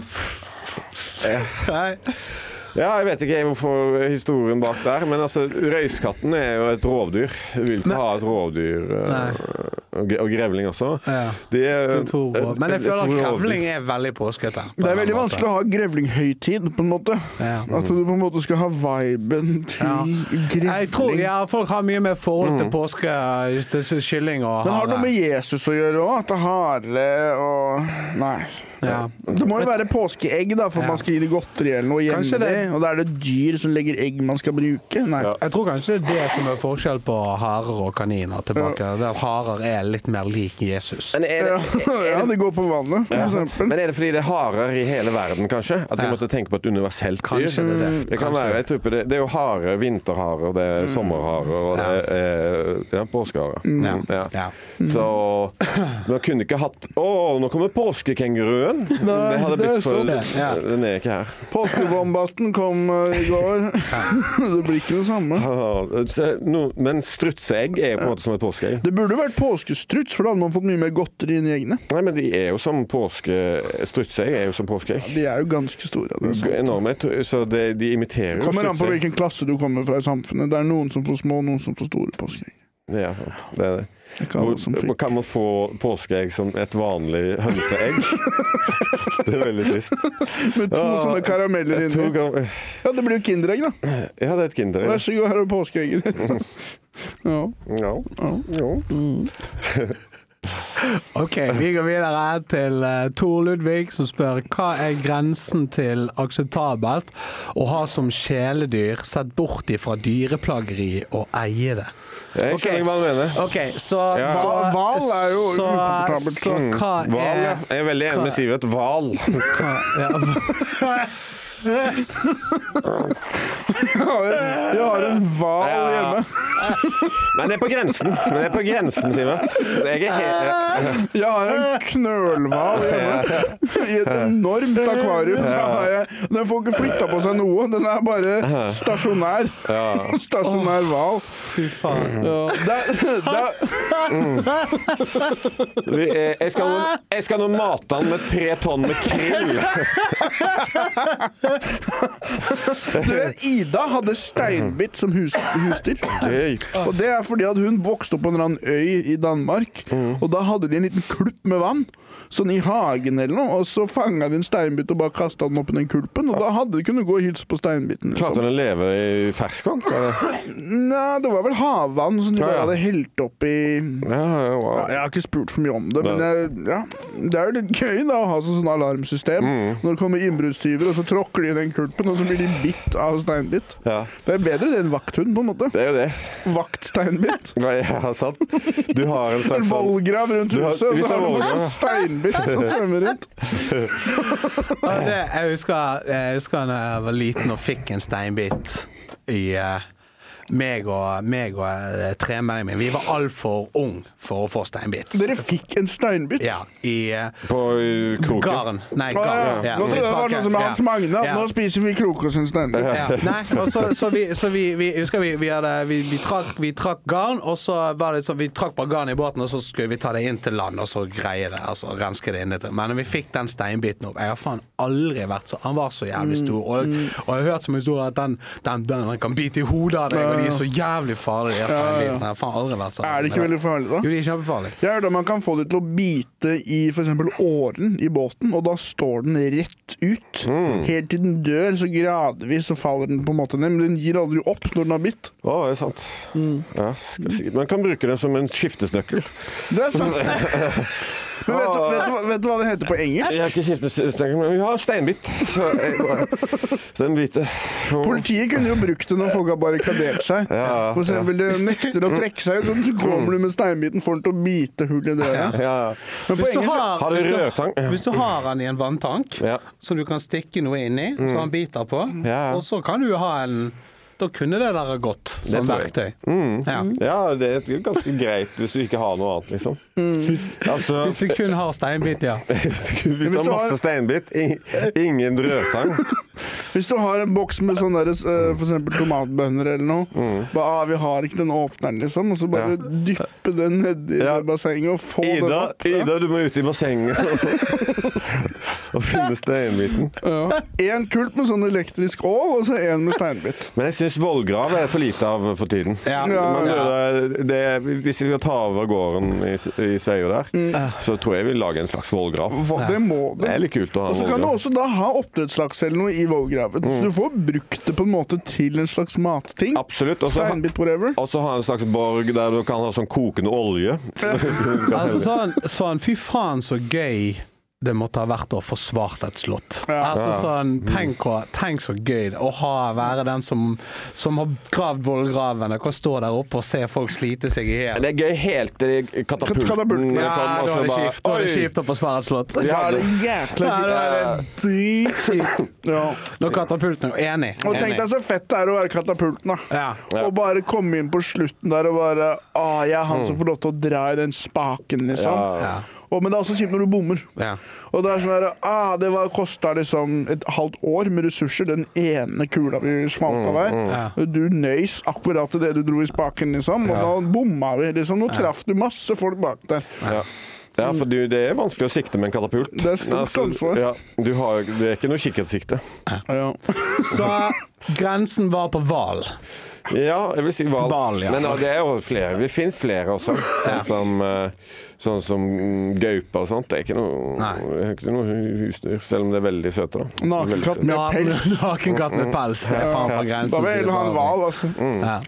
Nei. Ja, jeg vet ikke hvorfor historien bak der, men altså, røyskatten er jo et rovdyr. Du vil ikke ha et rovdyr, eh, og og grevling også. Ja. Det er, Det er to rå- Men jeg et- et føler at rovdyr. grevling er veldig påskete. Det er veldig vanskelig å ha grevlinghøytid, på en måte. Ja. At du på en måte skal ha viben til Ja. grevling. Jeg tror ja, folk har mye mer forhold til påske, til kylling og Men har det noe hare. med Jesus å gjøre òg? At det er hare og Nei. Ja. Det må jo være påskeegg, da, for Ja. man skal gi det godteri eller noe Kanskje det. hjemme. Og da er det dyr som legger egg man skal bruke. Nei. Ja. Jeg tror kanskje det er det som er forskjell på harer og kaniner tilbake. Det at harer er litt mer lik Jesus. Men er det, Ja, er ja, det, de går på vannet, for ja. eksempel. Men er det fordi det er harer i hele verden, kanskje? At de Ja. måtte tenke på et universelt dyr? Kanskje det er det. Det kan Kanskje være, jeg tror på det, det er jo hare, vinterharer, det er sommerharer, og det er ja, påskeharer. Ja. Mm, ja. Ja. Så man kunne ikke hatt Å, nå kommer påskekenguruen! Det hadde det blitt er for sant. ja. Den er ikke her. Påskebombasten kom uh, i går. Det blir ikke det samme. Ah, så no, men strutseegg er jo på en måte som et påskeegg. Det burde vært påskestruts, for da hadde man fått mye mer godteri inn i eggene. Nei, men de er jo som påske... Strutseegg er jo som påskeegg. De er jo ganske store. Det er sant. Enorme, så de, de imiterer jo Kommer an på strutseegg. hvilken klasse du kommer fra i samfunnet. Det er noen som får små, noen som får store påskeegg. Ja, det er det. Det kan alle som Hvor, fikk. kan man få påskeegg som et vanlig hønseegg? Det er veldig trist. Med to Ja, sånne karameller Jeg tror inni. gan- Ja, det blir jo Kinderegg, da. Ja, det er et kinderegg. Vær så god, her er påskeegget ditt. Ja. Ja. Ja. Ja. Ok, vi går videre til uh, Tor Ludvig, som spør hva er grensen til akseptabelt å ha som kjæledyr, sett bort ifra dyreplageri og eie det. Jeg Ok. skjønner hva du mener. Ok, så, Ja. så Hva- hval er jo så, ukomfortabelt. Så hva Hval, er ja. Jeg er veldig enig med Sivert. Hval. hva, ja, Jeg har en hval Ja. hjemme. Men det er på grensen. Men det er på grensen, Sivert. Jeg er helt... Jeg har en knølhval hjemme. I et enormt akvarium. Så har jeg, den får ikke flytta på seg noe. Den er bare stasjonær. Stasjonær hval. Fy faen. Ja. Der, der. Mm. Jeg skal nå, jeg skal nå mate han med tre tonn med krill. Du vet, Ida hadde steinbitt som hus, husdyr. Gøy. Og det er fordi at hun vokste opp på en eller annen øy i Danmark, mm. og da hadde de en liten klupp med vann, sånn i hagen eller noe, og så fanget de en steinbit og bare kastet den opp i den kulpen, og da hadde de kunnet gå og hilse på steinbiten. Klarte den å leve i ferskvann? Nei, det var vel havvann som de bare hadde helt opp i... Ja, ja, wow. Ja, jeg har ikke spurt for mye om det, men jeg, ja, det er jo litt gøy da å ha sånn alarmsystem, mm. når det kommer innbruddstyver, og så tråkker de i den kulpen, og så blir de bitt av steinbitt. Ja. Det er bedre det enn vakthund, på en måte. Det er jo det. Vaktsteinbitt. Ja, sant. Du har en slags... En vollgrav rundt huset, og så har du masse steinbitt. Som svømmer rundt. Ja, det, jeg, husker, jeg husker da jeg var liten og fikk en steinbit i uh, meg og, meg og uh, tremenningen min. Vi var alt for ung for å få steinbit. Dere fikk en steinbit? Ja, i uh, på kroken? Garen. Nei, garen. Ah, ja. Ja. Nå tror jeg det var noe som er Hans Magne. Ja. Nå spiser vi krokos en steinbit. Ja. Nei, og så, så vi, så vi, vi husker vi, vi, hadde, vi, vi, trakk, vi trakk garn, og så var det så vi trakk bare garn i båten, og så skulle vi ta det inn til land, og så greie det, altså renske det inn etter. Men når vi fikk den steinbiten opp, jeg har faen aldri vært så, han var så jævlig stor, og, og jeg har hørt som en stor at den, den, den, den kan bite i hodet av deg, og de er så jævlig farlige, de steinbitene. Jeg har faen aldri vært så. Er det ikke veldig farlig da? Jo, de er kjempefarlige. Jeg har hørt at man kan få det til å bite i for eksempel åren i båten, og da står den rett ut. Mm. Helt til den dør, så gradvis så faller den på en måte ned, men den gir aldri opp når den har bitt. Å, det er sant. Mm. Ja, man kan bruke den som en skiftesnøkkel. Det er sant. Men vet du, vet, du, vet du hva det heter på engelsk? Jeg har ikke skiftesnøkkel, men vi har steinbitt. Steinbitte. Politiet kunne jo brukt det når folk har barrikadert seg. Ja, for eksempel, ja. Det nekter å trekke seg ut, sånn, så kommer du med steinbiten, får den til å bite hull i døra. Ja. Men på hvis, du engelsk, har, har hvis, du, hvis du har den i en vanntank, ja. Som du kan stikke noe inn i, så han biter på, ja. Og så kan du ha en... Da kunne det der gått som verktøy. Mm. Ja. Ja, det er ganske greit hvis du ikke har noe annet, liksom. Mm. Hvis, altså, hvis du kun har steinbit, ja. hvis du har masse steinbit, ingen rødtang. Hvis du har en boks med sånne der, for eksempel tomatbønner eller noe, mm. bare, ah, vi har ikke den åpneren, liksom, og så bare ja. Dyppe den ned i ja. Bassenget og få Ida, den opp. Ja. Ida, du må ut i bassenget og finne steinbiten. Ja. En kult med sånn elektrisk ål, og så en med steinbit. Men jeg synes vollgrav er for lite av for tiden. Ja. Man, det, det, hvis vi skal ta over gården i, i Sveio der, mm. så tror jeg vi lager en slags vollgrav. Det må det. Det er litt kult å ha vollgrav. Og så kan du også da ha oppdrettslaks eller noe i vollgraven. Mm. Så du får brukt det på en måte til en slags matting. Absolutt. Og så ha en slags borg der du kan ha sånn kokende olje. Altså sånn, sånn, fy faen så gøy det måtte ha vært å forsvart et slott. Ja. Altså sånn, tenk, tenk så gøy det, å ha, være den som, som har gravd vollgravene, og stå der oppe og se folk slite seg i hel. Det er gøy helt til katapulten. katapulten. Ja, da er det kjipt. Da er det kjipt å forsvare et slott. Ja, det er jækla kjipt. Ja, det er dritkjipt. Ja. Når katapulten er enig. Og tenk deg så fett det er å være katapulten, da. Ja. Ja. Og bare komme inn på slutten der og bare, å, jeg er han som får lov til å dra i den spaken, liksom. Ja. Ja. Og, men det er også kjipt når du bommer. Ja. Og det er sånn her, ah, det var, kostet liksom et halvt år med ressurser, den ene kula vi smalt av der. Mm, mm. Du nøys akkurat til det du dro i spaken, liksom. Og ja. Da bomma vi, liksom. Nå traff du masse folk bak der. Ja. Ja, for du, det er vanskelig å sikte med en katapult. Det er stort ansvar. Ja, du har, det er ikke noe kikkertsikte. Ja. Så grensen var på hval. Ja, jeg vil si hval. Bal, ja. Men ja, det er jo flere. Det finnes flere også. Sånn som, sånn som gauper og sånt. Det er ikke noe, det er ikke noe husdyr, selv om det er veldig søte. Da. Nakenkatt med pels. Nakenkatt med pels. Det er faen på grensen. Da vil han hval, altså. Mm. Ja.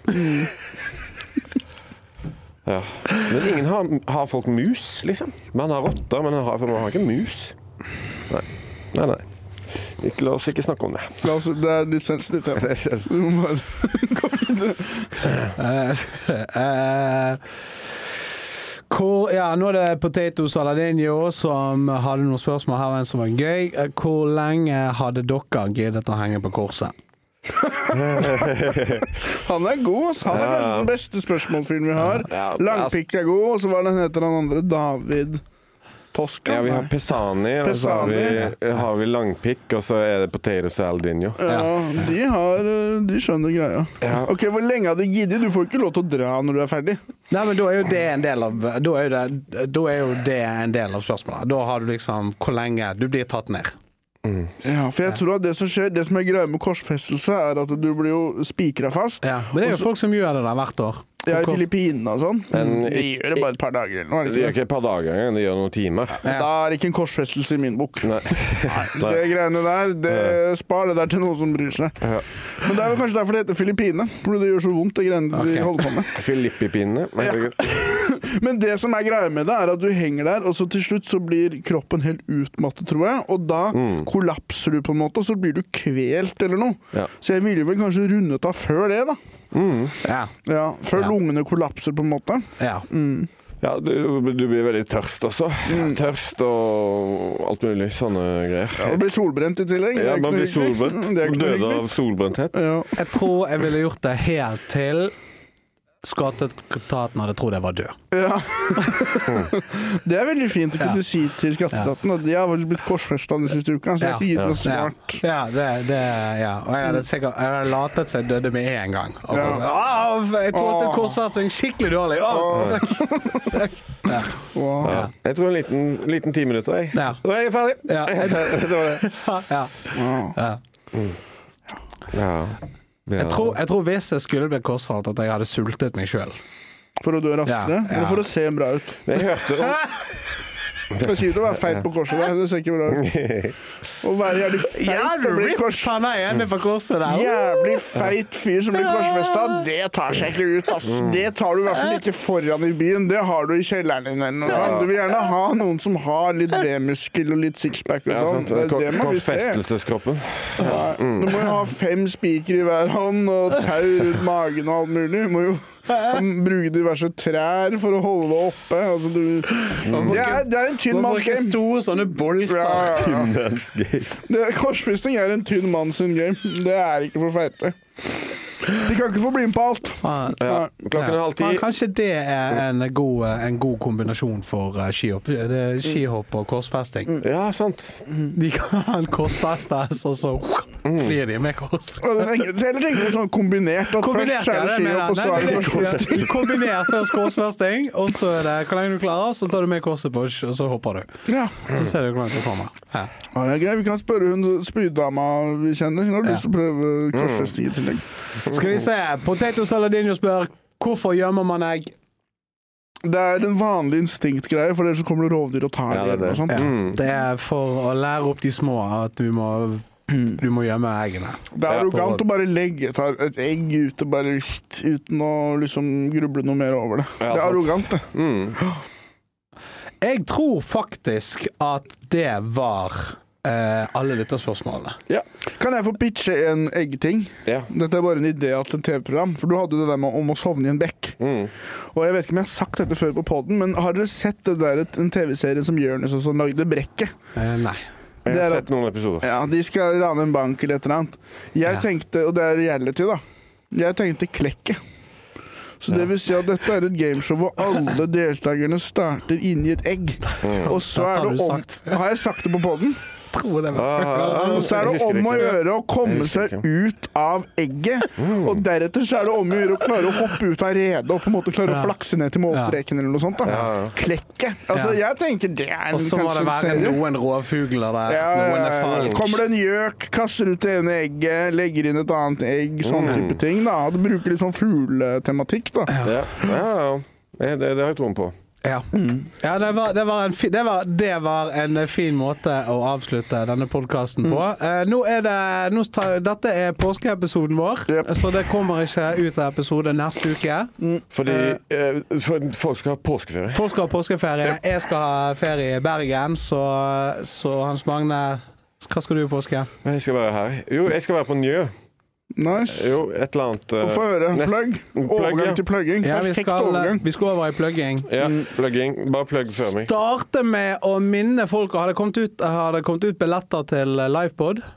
Ja. Men ingen har, har folk mus, liksom. Man har rotter, men man har, man har ikke mus. Nei, nei, nei. Ikke, la oss ikke snakke om det. La oss, det er litt sensitivt. Ja. Du må bare gå videre. Uh, uh, hvor, ja, nå er det Potato Saladinho som hadde noen spørsmål her, en som var gøy. Hvor lenge hadde dere giddet å henge på korset? Han er god, ass. Han er kanskje den beste spørsmålsfilmen vi har. Langpikk er god, og så var den heter han andre, David Tosca. Ja, vi har Pesani, og så har vi, har vi Langpikk, og så er det Potatoes og Aldinho. Ja, de, har, de skjønner greia. Ja. Ok, hvor lenge hadde giddet? Du får ikke lov til å dra når du er ferdig. Nei, men da er jo det en del av, da er jo det, da er jo det en del av spørsmålet. Da har du liksom, hvor lenge du blir tatt ned. Mm. Ja, for jeg tror at det som skjer, det som er greia med korsfestelse, er at du blir jo spikret fast. Ja, men det er jo folk som gjør det der hvert år. Ja, i Filippinene og sånn. Men de gjør det bare et par dager eller noe. De gjør ikke et par dager, de gjør noen timer. Ja. Da er det ikke en korsfestelse i min bok. Nei. Nei. Det greiene der, det spar det der til noen som bryr seg. Ja. Men det er jo kanskje derfor det heter Filippine, for det gjør så vondt det greiene okay. de holder på med. Filippipinene. Ja. Men det som er greia med det, er at du henger der, og så til slutt så blir kroppen helt utmattet, tror jeg, og da mm. kollapser du på en måte, og så blir du kvelt eller noe. Ja. Så jeg ville vel kanskje rundet av før det, da. Mm. Ja. Ja, før ja. lungene kollapser på en måte. Ja. Mm. Ja, du, du blir veldig tørst også. Mm. Tørst og alt mulig, sånne greier. Ja, du blir solbrent i tillegg. Ja, man blir solbrent. Man døde av solbrenthet. Ja. Jeg tror jeg ville gjort det helt til Skatteetaten hadde trodd jeg var død. Ja. Det er veldig fint å kunne ja. si til Skatteetaten at de har blitt korsfestet den siste uka, så jeg har ikke gitt noe svart. Ja, det, det, ja. Og jeg hadde sikkert jeg hadde latet seg døde med en gang. Og, ja. Åh, jeg tålte korsfesting skikkelig dårlig. Åh. Ja. Wow. Ja. Jeg tror en liten, liten ti minutter, jeg. Ja. Da er jeg ferdig. Ja. Det var det. Ja. Wow. Ja. Mm. Ja. Ja. Jeg, tror, jeg tror hvis jeg skulle bli korsfalt at jeg hadde sultet meg selv. For å dø raskere? Ja, ja. Eller for å se bra ut? Jeg hørte om... Det er kjipt å være feit på korset der, det ser ikke bra ut. Å være jævlig feit og bli kors... Han er enig på korset der. Jævlig feit fyr som blir korsfestet, det tar seg ikke ut, ass. Det tar du i hvert fall ikke foran i byen, det har du i kjelleren din eller noe sånt. Du vil gjerne ha noen som har litt B-muskel og litt sixpack og sånt. Det er det man vil se. Korsfestelseskroppen. Ja. Du må jo ha fem spiker i hver hånd og tau rundt magen og alt mulig. Du må jo bruke diverse trær for å holde det oppe. Altså, du, det, er, det er en tynn manns game. Store sånne bolter. Ja, tynn manns game. Korsfesting er en tynn manns game. Det er ikke for feite. De kan ikke få bli med på alt. Ja. Klokken er halv ti. Kanskje det er en god, en god kombinasjon for skihopp. Det er skihopp og korsfesting. Ja, sant. De kan korsfestes, og så flyr de med kors. Eller tenker du sånn kombinert, at kombinert, først er det skihopp, og så er det korsfesting. Kombinert først korsfesting, og så er det hvor lenge du klarer, så tar du med korset på, og så hopper du. Ja. Så ser du hvor langt du kommer. Ja. Ja, det er greit. Vi kan spørre hun spyddama vi kjenner. Hun har lyst til å prøve korsfesting i tillegg. Skal vi se. Potato Saladinho spør hvorfor gjemmer man egg? Det er en vanlig instinktgreie, for ellers så kommer det rovdyr og tar ja, det. Og sånt. Ja. Det er for å lære opp de små at du må, du må gjemme eggene. Det er arrogant å bare legge et egg ute bare uten å liksom gruble noe mer over det. Ja, det er arrogant, det. Mm. Jeg tror faktisk at det var Uh, alle lytterspørsmålene. Ja. Kan jeg få pitche en eggting? Ja. Dette er bare en idé til et T V-program, for du hadde det der med om å sovne i en bekk. Mm. Og jeg vet ikke om jeg har sagt dette før på podden, men har dere sett det der, en T V-serie som Jonis og sånn lagde Brekket? Uh, nei. Jeg har sett noen episoder. Ja, de skal rane en bank eller et eller annet. Jeg ja. tenkte, og det er reality da, jeg tenkte Klekket. Så det vil si at dette er et gameshow hvor alle deltakerne starter inni et egg. Mm. Og så er det om... Har jeg sagt det på podden? Tror det var og så er det om å gjøre å komme seg ut av egget, mm. og deretter så er det om å gjøre å klare å hoppe ut av redet og på en måte klare ja. å flakse ned til målstreken eller noe sånt da. Ja. Klekket. Altså, ja. jeg tenker det er en og så må det være noen råfugler der. Ja, noen er falk. Kommer det en gjøk, kaster ut det ene egget, legger inn et annet egg, sånn mm. type ting da. Du bruker litt sånn fugletematikk da. Ja, ja, ja. Det, det har jeg troen på. Ja, mm. ja det, var, det, var en fi, det, var, det var en fin måte å avslutte denne podcasten på. Mm. Eh, nå er det, nå tar, dette er påskeepisoden vår, yep. så det kommer ikke ut av episode neste uke. Mm. Fordi eh, for, folk skal ha påskeferie. Folk skal ha påskeferie. Yep. Jeg skal ha ferie i Bergen, så, så Hans Magne, hva skal du i påske? Jeg skal være her. Jo, jeg skal være på Njø. Nice. Jo, et eller annet uh, få høre, plugg. Overgang ja. til plugging. Ja, Perfekt vi skal, overgang. Vi skal over i plugging. Ja, plugging. Bare plugg før meg. Starte med å minne folk. Har det kommet ut, har det kommet ut billetter til livepod?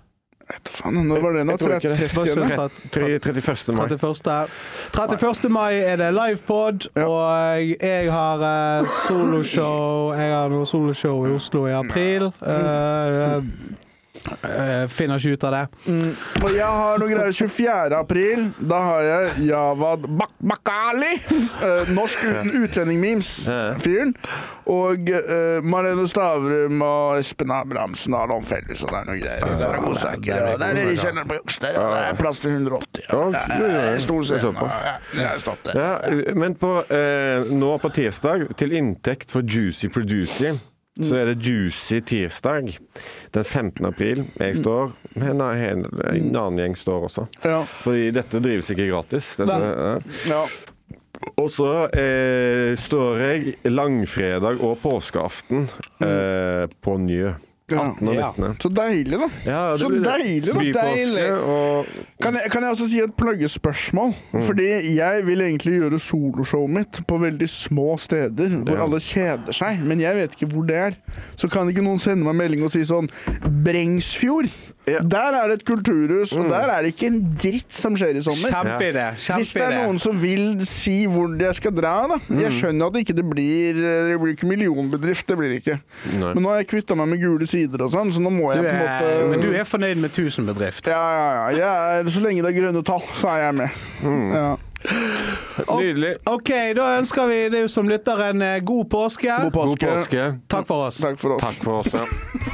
Når var det nå? trettiførste mai. trettiførste mai er det livepod, ja. Og jeg har uh, soloshow, jeg har noe soloshow i Oslo i april. Uh, Jeg finner ikke ut av det. Mm. Og jeg har noe greier tjuefjerde april. Da har jeg Javad Bak Bakali, uh, norsk uten utlending-memes-fyren. Og uh, Marlene Stavrum og Espen Abrahamsen har noen felles, og det er noe greier. Det er noen godsaker, og det er det de kjenner på Jokster, og det er plass til hundre og åtti. Ja, det er stor scene. Ja, ja, men på, eh, nå på tirsdag, til inntekt for Juicy Producy, så er det Juicy tirsdag den femtende april. Jeg står, men en, en annen gjeng står også. Ja. Fordi dette drives ikke gratis. Dette, ja. Ja. Og så eh, står jeg langfredag og påskeaften eh, på Njø. atten og nittende. Ja. Så deilig da. Ja, så deilig da. Deilig. Og... Kan, jeg, kan jeg også si et pluggespørsmål? Mm. Fordi jeg vil egentlig gjøre soloshowet mitt på veldig små steder, hvor ja. Alle kjeder seg, men jeg vet ikke hvor det er. Så kan ikke noen sende meg melding og si sånn, Brengsfjord, ja. Der er det et kulturhus, mm. og der er det ikke en dritt som skjer i sommer. Kjempe det, kjempe Hvis det er noen som vil si hvor jeg skal dra da, mm. jeg skjønner at det ikke blir, det blir ikke millionbedrift, det blir det ikke. Nei. Men nå har jeg kvittet meg med gule sider og sånn, så nå må jeg er, på en måte... Men du er fornøyd med tusenbedrift? Ja, ja, ja. Jeg er, så lenge det er grønne tall, så er jeg med. Mm. Ja. Nydelig. Ok, da ønsker vi det som lytter en god påske. God påske. God påske. Takk for oss. Takk for oss. Takk for oss, ja.